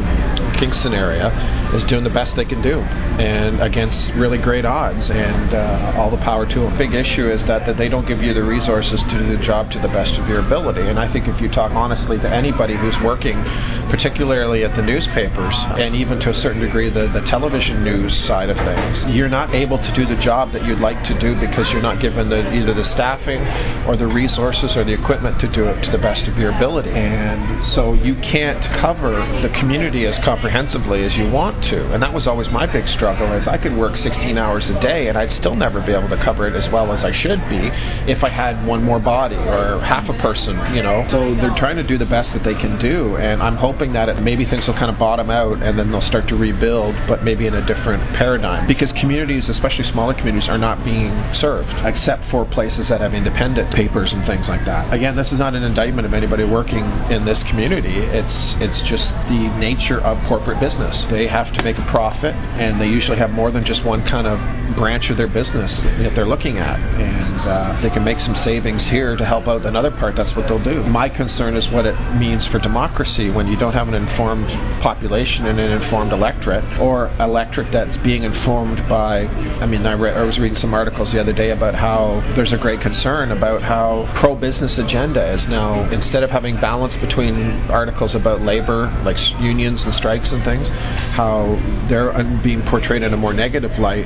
Kingston area is doing the best they can do, and against really great odds, and uh, all the power to them. Big issue is that, that they don't give you the resources to do the job to the best of your ability, and I think if you talk honestly to anybody who's working, particularly at the newspapers, and even to a certain degree the, the television news side of things, you're not able to do the job that you'd like to do because you're not given the, either the staffing or the resources or the equipment to do it to the best of your ability. And so you can't cover the community as comprehensively as you want to. And that was always my big struggle, is I could work sixteen hours a day and I'd still never be able to cover it as well as I should be if I had one more body or half a person, you know. So they're trying to do the best that they can do, and I'm hoping that it, maybe things will kind of bottom out and then they'll start to rebuild, but maybe in a different paradigm. Because communities, especially smaller communities, are not being served, except for places that have independent papers and things like that. Again, this is not an indictment of anybody working in this community. It's it's just the nature of corporate business. They have to make a profit, and they usually have more than just one kind of branch of their business that they're looking at, and uh, they can make some savings here to help out another part. That's what they'll do. My concern is what it means for democracy when you don't have an informed population and an informed electorate, or electorate that's being informed by, I mean, I, re- I was reading some articles the other day about how there's a great concern about how pro-business agenda is now, instead of having balance between articles about labor, like unions and strikes and things, how they're being portrayed in a more negative light,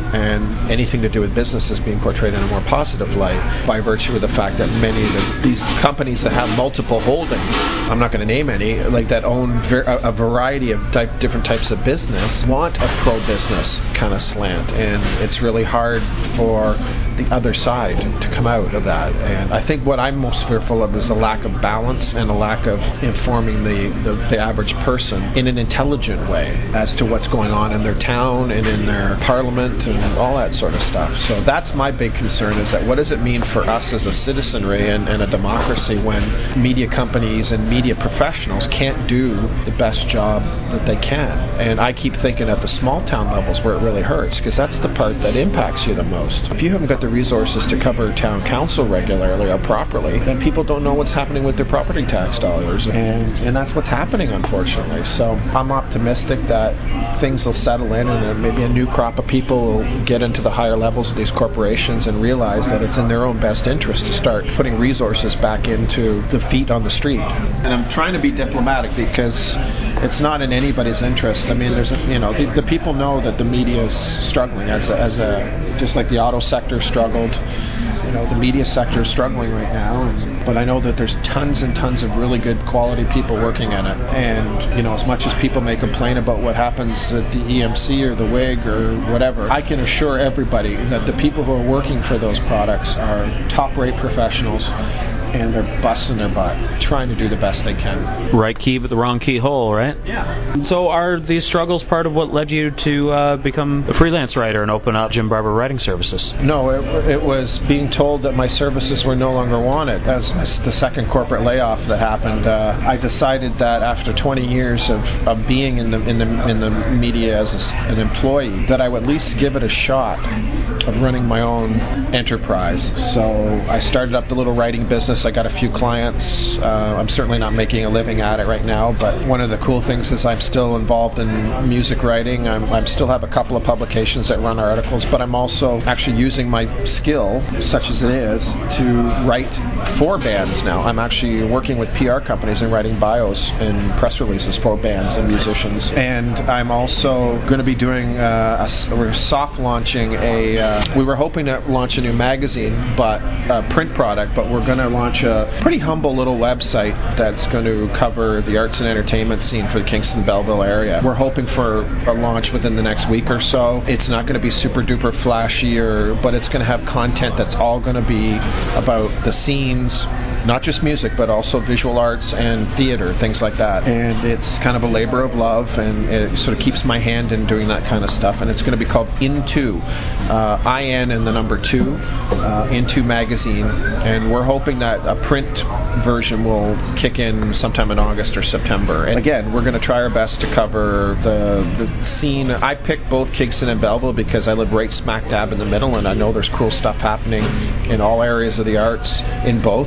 and anything to do with business is being portrayed in a more positive light by virtue of the fact that many of the, these companies that have multiple holdings, I'm not going to name any, like that own ver- a, a variety of type, different types of business, want a pro-business kind of slant, and it's really hard for the other side to come out of that. And I think what I'm most fearful of is a lack of balance and a lack of informing the, the, the average person in an intelligent way as to what's going on in their town and in their parliament and all that sort of stuff. So that's my big concern, is that what does it mean for us as a citizenry and, and a democracy when media companies and media professionals can't do the best job that they can? And I keep thinking at the small town levels where it really hurts, because that's the part that impacts you the most. If you haven't got the resources to cover town council regularly or properly, then people don't know what's happening with their property tax dollars, and, and that's what's happening, unfortunately. So I'm optimistic that things will settle in, and then maybe a new crop of people will get into the higher levels of these corporations and realize that it's in their own best interest to start putting resources back into the feet on the street. And I'm trying to be diplomatic because it's not in anybody's interest. I mean, there's a, you know, the, the people know that the media is struggling as a, as a just like the auto sector struggled. You know, the media sector is struggling right now, and, but I know that there's tons and tons of really good quality people working in it. And, you know, as much as people may complain about what happens at the E M C or the W I G or whatever, I can assure everybody that the people who are working for those products are top-rate professionals, and they're busting their butt, trying to do the best they can. Right key, but the wrong keyhole, right? Yeah. So are these struggles part of what led you to uh, become a freelance writer and open up Jim Barber Writing Services? No, it, it was being told that my services were no longer wanted. That's the second corporate layoff that happened. Uh, I decided that after twenty years of, of being in the in the in the media as a, an employee, that I would at least give it a shot of running my own enterprise. So I started up the little writing business. I got a few clients. Uh, I'm certainly not making a living at it right now, but one of the cool things is I'm still involved in music writing. I'm, I still have a couple of publications that run articles, but I'm also actually using my skill, such as it is, to write for bands now. I'm actually working with P R companies and writing bios and press releases for bands and musicians. And I'm also going to be doing, uh, a, we're soft launching a, uh, we were hoping to launch a new magazine, but a print product, but we're going to launch a pretty humble little website that's going to cover the arts and entertainment scene for the Kingston-Belleville area. We're hoping for a launch within the next week or so. It's not going to be super duper flashy, or, but it's going to have content that's all going to be about the scenes, not just music, but also visual arts and theater, things like that. And it's kind of a labor of love, and it sort of keeps my hand in doing that kind of stuff. And it's going to be called Into, uh, I N and the number two, uh, Into Magazine. And we're hoping that a print version will kick in sometime in August or September. And again, we're going to try our best to cover the, the scene. I picked both Kingston and Belleville because I live right smack dab in the middle, and I know there's cool stuff happening in all areas of the arts in both markets.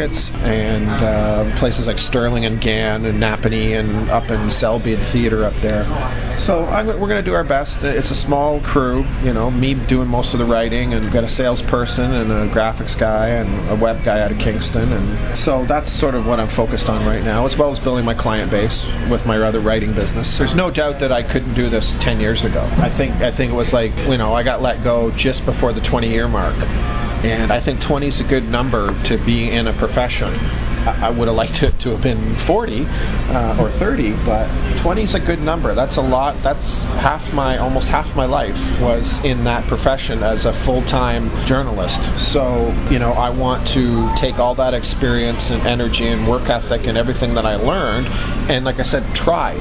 markets and uh, places like Stirling and Gann and Napanee and up in Selby, the theater up there. So I'm, we're going to do our best. It's a small crew, you know, me doing most of the writing, and we've got a salesperson and a graphics guy and a web guy out of Kingston, and so that's sort of what I'm focused on right now, as well as building my client base with my other writing business. There's no doubt that I couldn't do this ten years ago. I think I think it was like, you know, I got let go just before the twenty-year mark, and I think twenty is a good number to be in a profession. I would have liked it to have been forty uh, or thirty, but twenty is a good number. That's a lot. That's half my, almost half my life was in that profession as a full-time journalist. So, you know, I want to take all that experience and energy and work ethic and everything that I learned, and like I said, try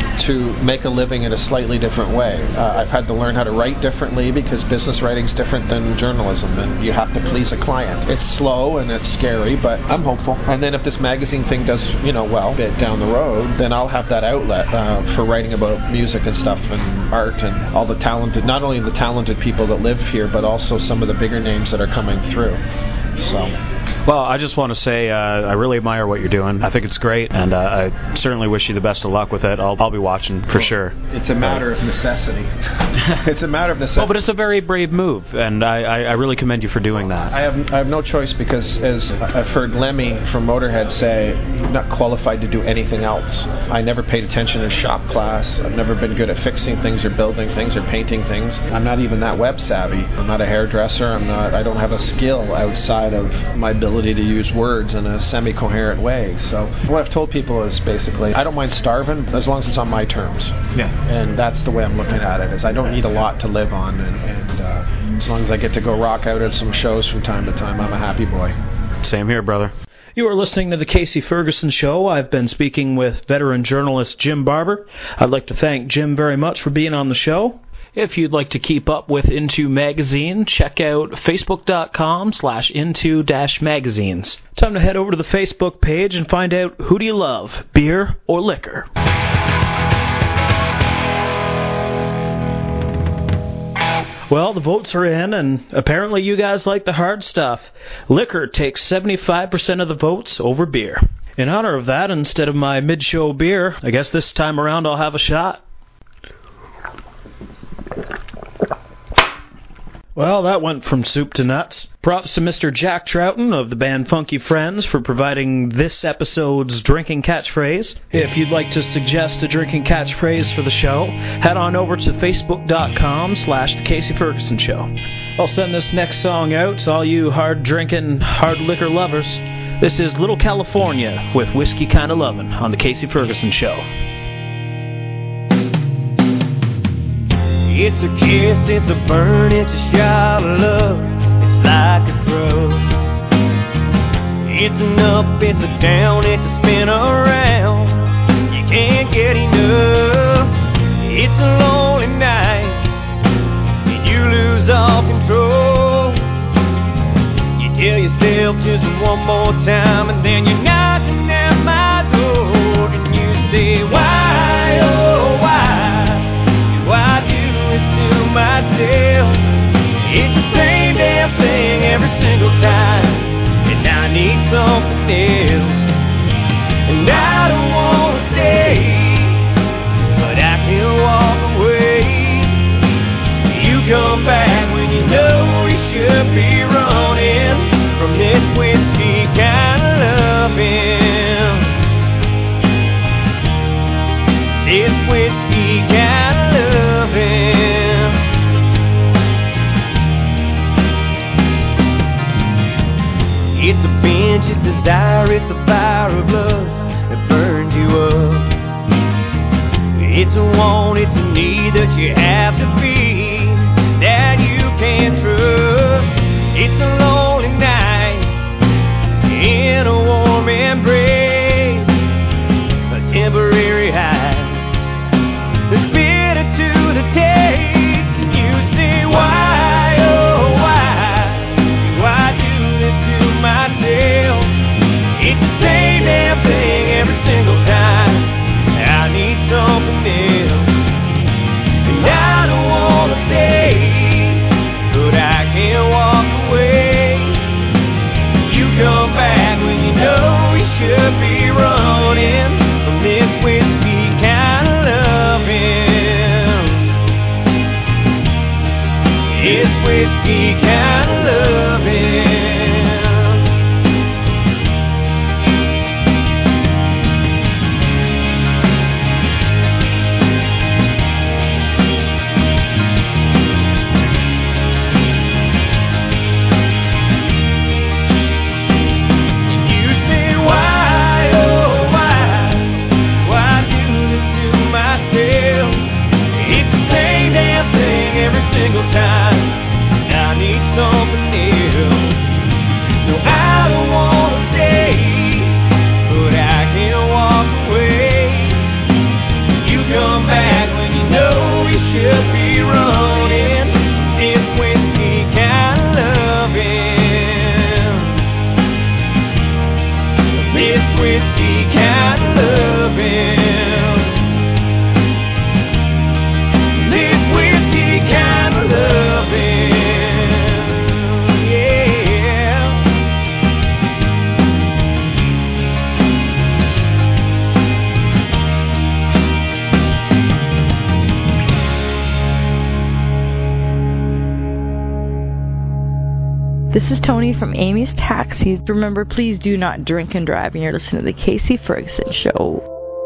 to make a living in a slightly different way. Uh, I've had to learn how to write differently because business writing is different than journalism, and you have to please a client. It's slow and it's scary, but I'm hopeful. And then if this magazine thing does, you know, well, bit down the road, then I'll have that outlet uh, for writing about music and stuff and art and all the talented, not only the talented people that live here, but also some of the bigger names that are coming through. So. Well, I just want to say uh, I really admire what you're doing. I think it's great, and uh, I certainly wish you the best of luck with it. I'll, I'll be watching for well, sure. It's a matter of necessity. It's a matter of necessity. Oh, but it's a very brave move, and I, I, I really commend you for doing that. I have I have no choice because, as I've heard Lemmy from Motorhead say, I'm not qualified to do anything else. I never paid attention in shop class. I've never been good at fixing things or building things or painting things. I'm not even that web savvy. I'm not a hairdresser. I'm not. I don't have a skill outside of my ability to use words in a semi-coherent way. So what I've told people is basically, I don't mind starving as long as it's on my terms. Yeah. And that's the way I'm looking at it, is I don't need a lot to live on, and, and uh, as long as I get to go rock out at some shows from time to time, I'm a happy boy. Same here, brother. You are listening to The Casey Ferguson Show. I've been speaking with veteran journalist Jim Barber. I'd like to thank Jim very much for being on the show. If you'd like to keep up with Into Magazine, check out facebook.com slash into dash magazines. Time to head over to the Facebook page and find out, who do you love, beer or liquor? Well, the votes are in, and apparently you guys like the hard stuff. Liquor takes seventy-five percent of the votes over beer. In honor of that, instead of my mid-show beer, I guess this time around I'll have a shot. Well, that went from soup to nuts. Props to Mister Jack Troughton of the band Funky Friends for providing this episode's drinking catchphrase. If you'd like to suggest a drinking catchphrase for the show, head on over to facebook.com slash The Casey Ferguson Show. I'll send this next song out to all you hard-drinking, hard liquor lovers. This is Little California with Whiskey Kinda Lovin' on The Casey Ferguson Show. It's a kiss, it's a burn, it's a shot of love. It's like a drug. It's an up, it's a down, it's a spin around. You can't get enough. It's a lonely night, and you lose all control. You tell yourself just one more time, and then you're knocking at my door, and you say, why, oh, why? Why do to myself? It's the same damn thing every single time, and I need something else. And I don't want to stay, but I can walk away. You come back when you know you should be running from this whiskey kind of loving. This whiskey kind of loving. It's a binge, it's desire, it's a fire of lust that burns you up. It's a want, it's a need that you have to feed, that you can't trust. It's a lonely night in a warm embrace, a temporary high that's bitter to the taste. And you say, why, oh why, why do this to myself? It's the same damn thing every single time. I need something else, and I don't want to stay, but I can't walk away. should be running from this whiskey kind of loving. It's whiskey kind of loving. This is Tony from Amy's Taxis. Remember, please do not drink and drive, and you're listening to the Casey Ferguson Show.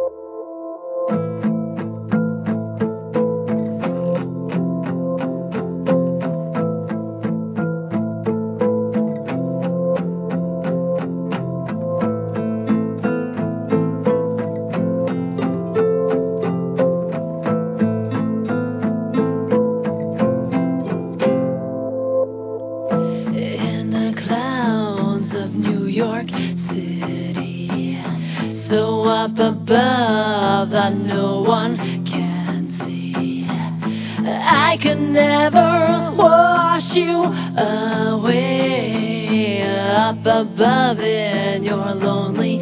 Above in your lonely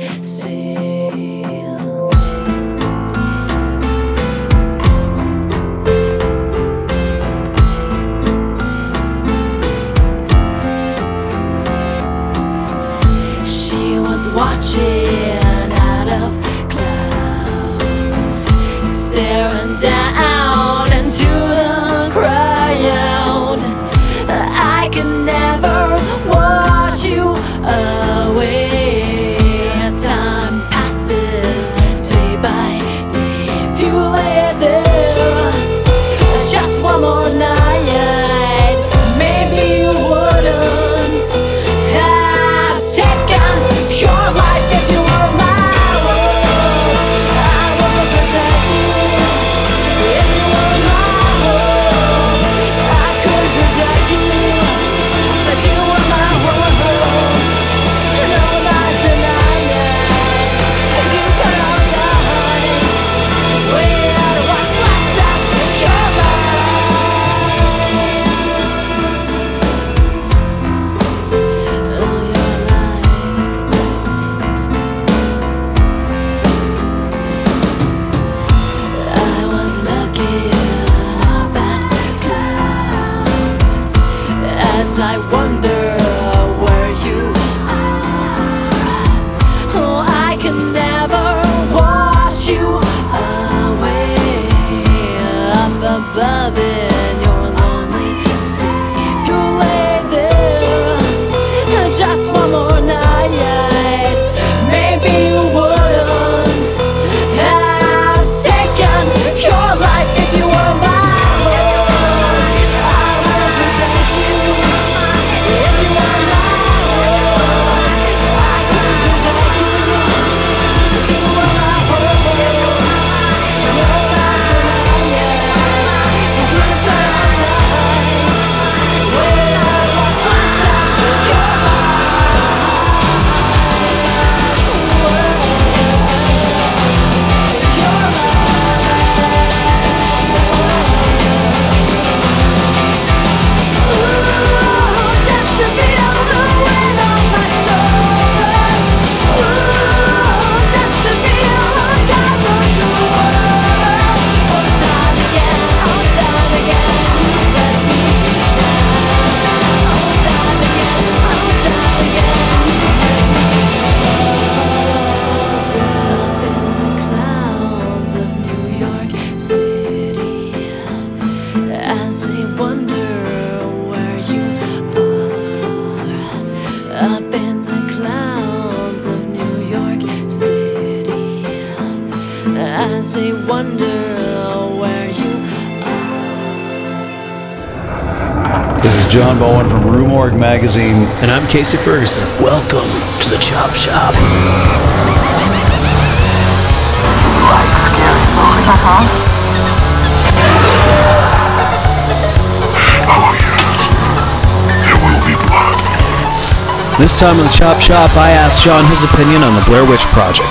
She was watching out of clouds, staring down into the crowd. I can never wash you away as time passes, day by day. If you lay there just one more night, maybe you wouldn't have taken your life if you were they wonder where you This is John Bowen from Rue Morgue Magazine. And I'm Casey Ferguson. Welcome to the Chop Shop. Like scary movies? Uh-huh. Oh, yes. There will be blood. This time on the Chop Shop, I asked John his opinion on the Blair Witch Project.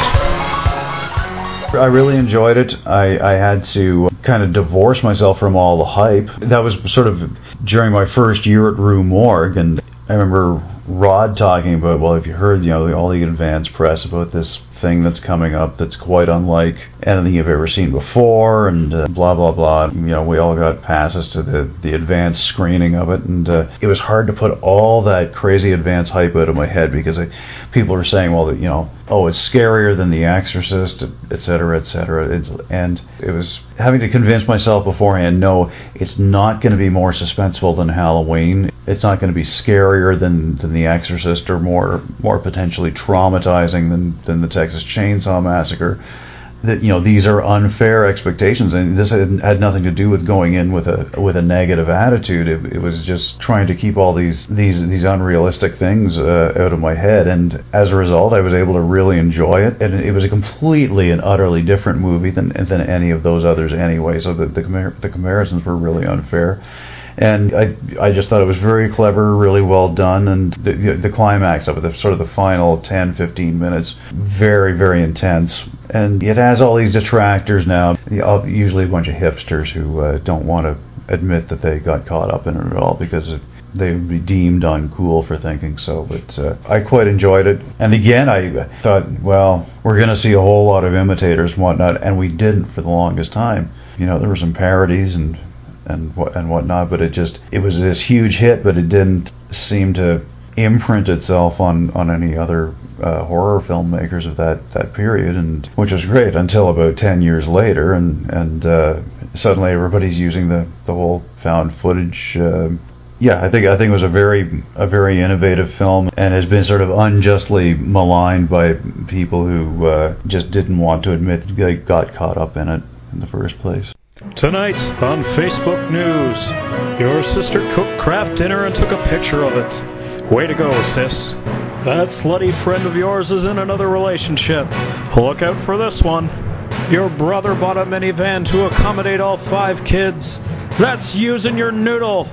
I really enjoyed it. I, I had to kind of divorce myself from all the hype. That was sort of during my first year at Rue Morgue, and I remember Rod talking about, well, have you heard, you know, all the advance press about this thing that's coming up that's quite unlike anything you've ever seen before, and uh, blah, blah, blah. You know, we all got passes to the, the advanced screening of it, and uh, it was hard to put all that crazy advance hype out of my head, because I, people are saying, well, you know, oh, it's scarier than The Exorcist, et cetera, et cetera. It's, and it was having to convince myself beforehand, no, it's not going to be more suspenseful than Halloween. It's not going to be scarier than, than The Exorcist, or more more potentially traumatizing than, than the Texas Chainsaw Massacre. That, you know, these are unfair expectations, and this had, had nothing to do with going in with a with a negative attitude. It, it was just trying to keep all these these these unrealistic things uh, out of my head, and as a result, I was able to really enjoy it. And it was a completely and utterly different movie than than any of those others anyway. So the the, compar- the comparisons were really unfair. And I I just thought it was very clever, really well done, and the, the climax of it, the, sort of the final ten, fifteen minutes, very, very intense. And it has all these detractors now, usually a bunch of hipsters who uh, don't want to admit that they got caught up in it at all, because it, they would be deemed uncool for thinking so. But uh, I quite enjoyed it. And again, I thought, well, we're going to see a whole lot of imitators and whatnot, and we didn't for the longest time. You know, there were some parodies and and what and whatnot, but it just it was this huge hit, but it didn't seem to imprint itself on on any other uh, horror filmmakers of that that period, and which was great until about ten years later, and and uh, suddenly everybody's using the the whole found footage. Uh, yeah, I think I think it was a very a very innovative film, and has been sort of unjustly maligned by people who uh, just didn't want to admit they got caught up in it in the first place. Tonight on Facebook News, your sister cooked Kraft dinner and took a picture of it. Way to go, sis. That slutty friend of yours is in another relationship. Look out for this one. Your brother bought a minivan to accommodate all five kids. That's using your noodle.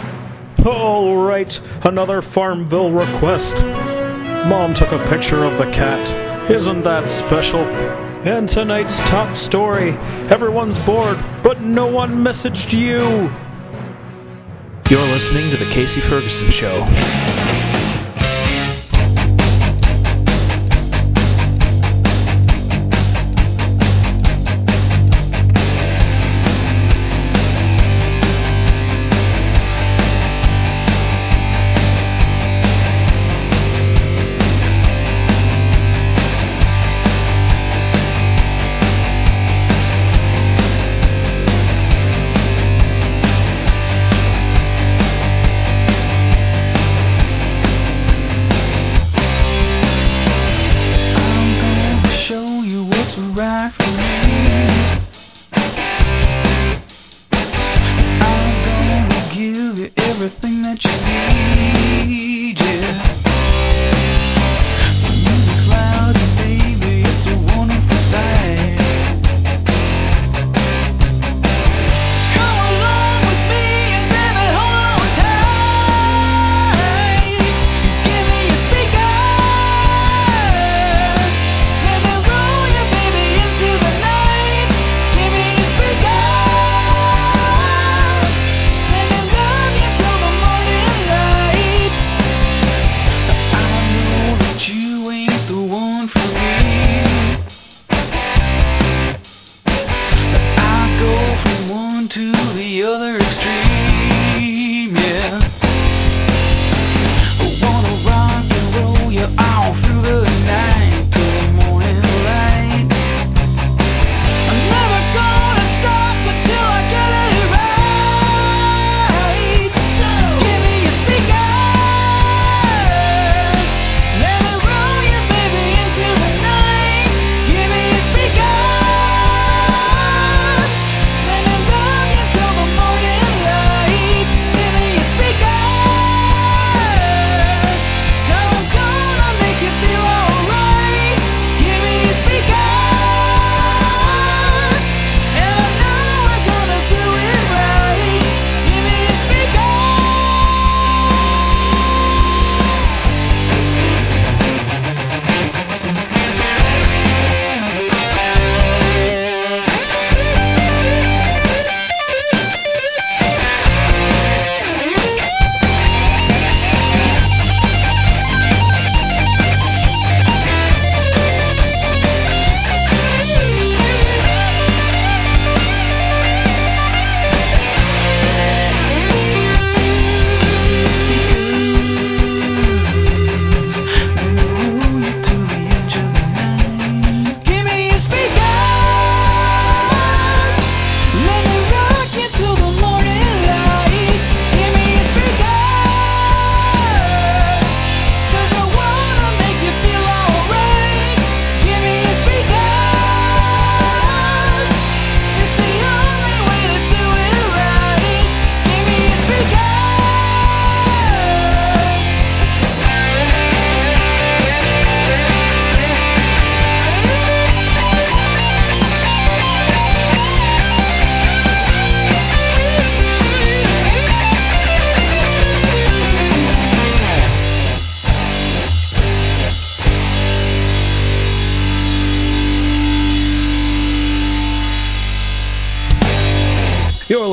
Oh, right, another Farmville request. Mom took a picture of the cat. Isn't that special? And tonight's top story. Everyone's bored, but no one messaged you. You're listening to The Casey Ferguson Show.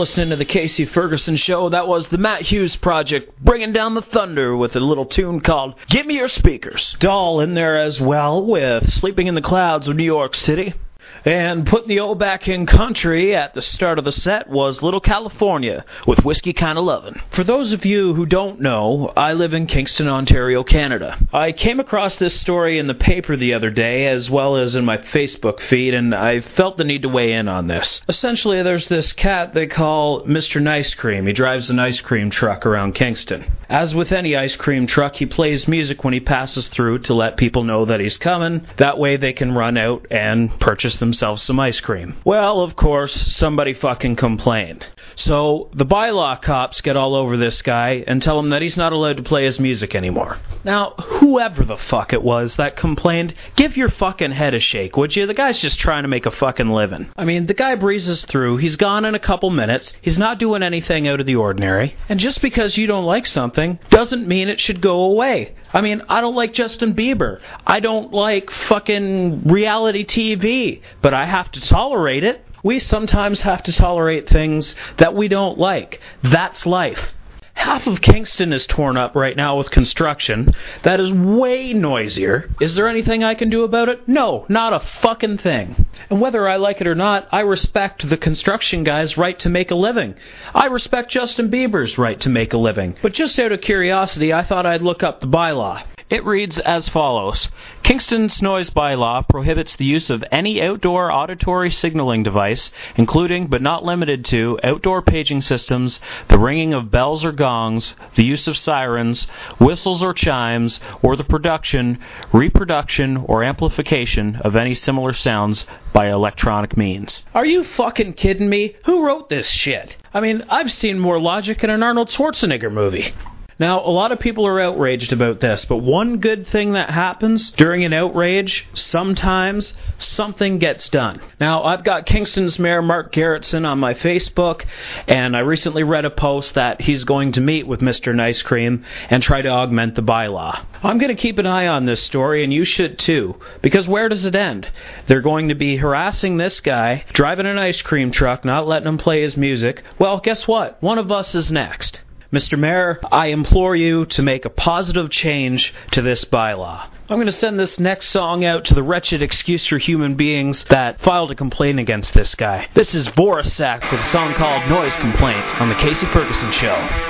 listening to the Casey Ferguson Show. That was the Matt Hughes Project bringing down the thunder with a little tune called Give Me Your Speakers. Doll in there as well with Sleeping in the Clouds of New York City. And putting the old back in country at the start of the set was Little California with Whiskey Kinda Lovin'. For those of you who don't know, I live in Kingston, Ontario, Canada. I came across this story in the paper the other day as well as in my Facebook feed, and I felt the need to weigh in on this. Essentially, there's this cat they call Mister Nice Cream. He drives an ice cream truck around Kingston. As with any ice cream truck, he plays music when he passes through to let people know that he's coming. That way they can run out and purchase themselves some ice cream. Well, of course, somebody fucking complained. So the bylaw cops get all over this guy and tell him that he's not allowed to play his music anymore. Now, whoever the fuck it was that complained, give your fucking head a shake, would you? The guy's just trying to make a fucking living. I mean, the guy breezes through, he's gone in a couple minutes, he's not doing anything out of the ordinary, and just because you don't like something doesn't mean it should go away. I mean, I don't like Justin Bieber. I don't like fucking reality T V, but I have to tolerate it. We sometimes have to tolerate things that we don't like. That's life. Half of Kingston is torn up right now with construction. That is way noisier. Is there anything I can do about it? No, not a fucking thing. And whether I like it or not, I respect the construction guy's right to make a living. I respect Justin Bieber's right to make a living. But just out of curiosity, I thought I'd look up the bylaw. It reads as follows. Kingston's noise bylaw prohibits the use of any outdoor auditory signaling device, including but not limited to outdoor paging systems, the ringing of bells or gongs, the use of sirens, whistles or chimes, or the production, reproduction, or amplification of any similar sounds by electronic means. Are you fucking kidding me? Who wrote this shit? I mean, I've seen more logic in an Arnold Schwarzenegger movie. Now, a lot of people are outraged about this, but one good thing that happens during an outrage, sometimes something gets done. Now, I've got Kingston's Mayor Mark Garrettson on my Facebook, and I recently read a post that he's going to meet with Mister Nice Cream and try to augment the bylaw. I'm going to keep an eye on this story, and you should too, because where does it end? They're going to be harassing this guy, driving an ice cream truck, not letting him play his music. Well, guess what? One of us is next. Mister Mayor, I implore you to make a positive change to this bylaw. I'm going to send this next song out to the wretched excuse for human beings that filed a complaint against this guy. This is Borisak with a song called Noise Complaint on the Casey Ferguson Show.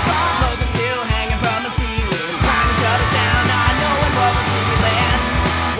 Looking still hanging from the ceiling, trying to shut it down, not knowing what we're feeling.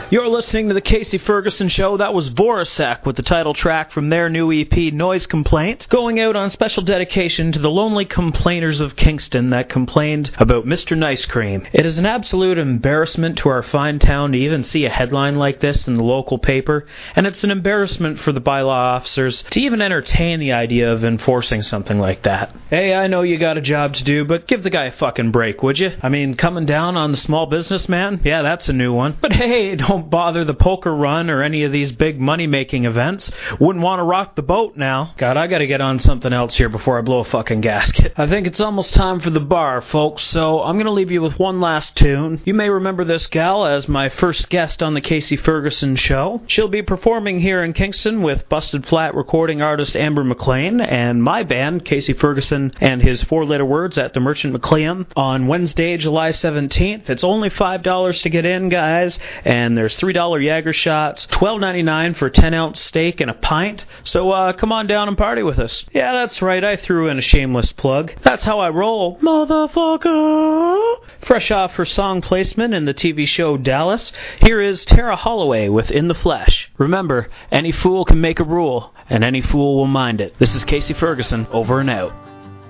You're listening to the Casey Ferguson Show. That was Voracek with the title track from their new E P, Noise Complaint, going out on special dedication to the lonely complainers of Kingston that complained about Mister Nice Cream. It is an absolute embarrassment to our fine town to even see a headline like this in the local paper, and it's an embarrassment for the bylaw officers to even entertain the idea of enforcing something like that. Hey, I know you got a job to do, but give the guy a fucking break, would you? I mean, coming down on the small businessman? Yeah, that's a new one. But hey, don't bother the poker run or any of these big money-making events. Wouldn't want to rock the boat now. God, I gotta get on something else here before I blow a fucking gasket. I think it's almost time for the bar, folks, so I'm gonna leave you with one last tune. You may remember this gal as my first guest on the Casey Ferguson Show. She'll be performing here in Kingston with Busted Flat recording artist Amber McLean and my band, Casey Ferguson and his four-letter words at the Merchant McLean on Wednesday, July seventeenth. It's only five dollars to get in, guys, and there's three dollar Jaeger shots, twelve ninety-nine for a ten ounce steak and a pint. So uh, come on down and party with us. Yeah, that's right, I threw in a shameless plug. That's how I roll, motherfucker. Fresh off her song placement in the T V show Dallas, here is Tara Holloway with In the Flesh. Remember, any fool can make a rule, and any fool will mind it. This is Casey Ferguson, over and out.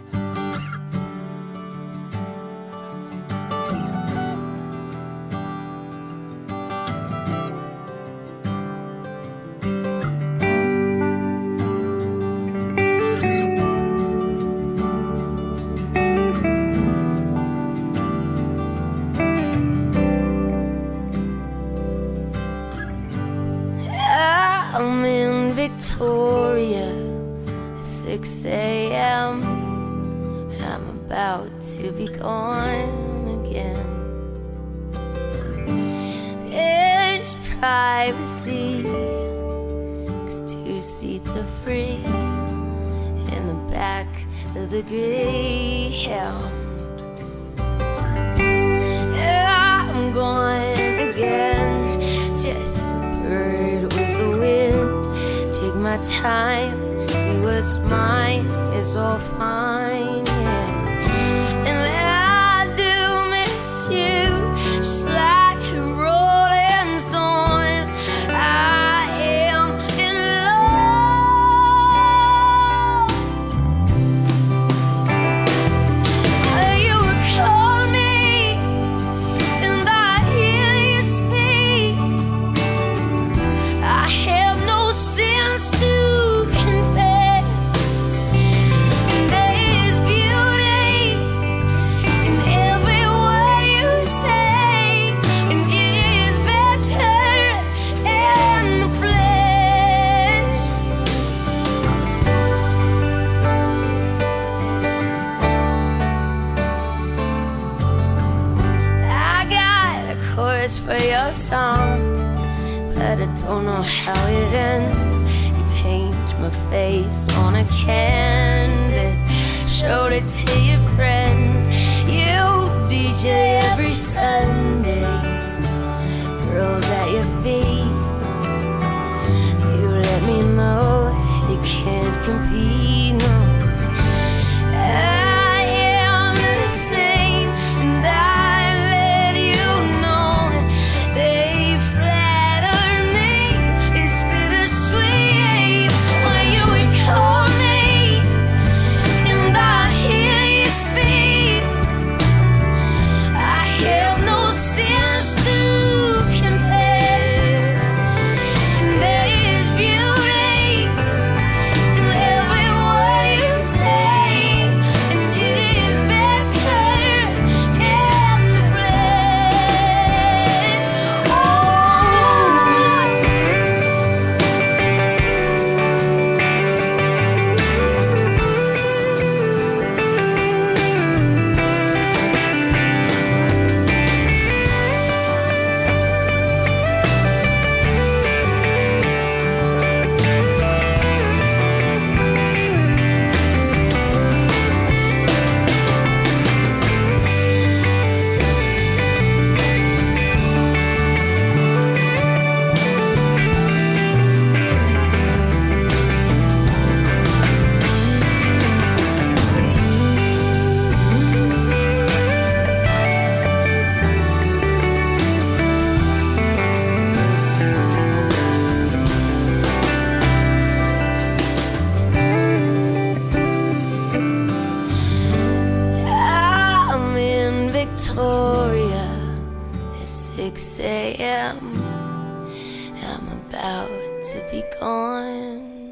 I'm in Victoria, six a.m. I'm about to be gone again. There's privacy, 'cause two seats are free in the back of the Greyhound. I'm going again, just a bird with the wind. Take my time, do what's mine, it's all fine, yeah. And I do miss you, just like a rolling stone. I am in love. You were calling me, and I hear you speak. I have no sense to confess. There is beauty in every word you say, and it is better in the flesh. I got a chorus for your song, but I don't know how it ends. You paint my face on a canvas, showed it to your friends. You D J every Sunday, girls at your feet. You let me know you can't compete, no. I am the same, and I let you know that they flatter me. It's bittersweet when you would call me, and I hear you speak. I have no about to be gone.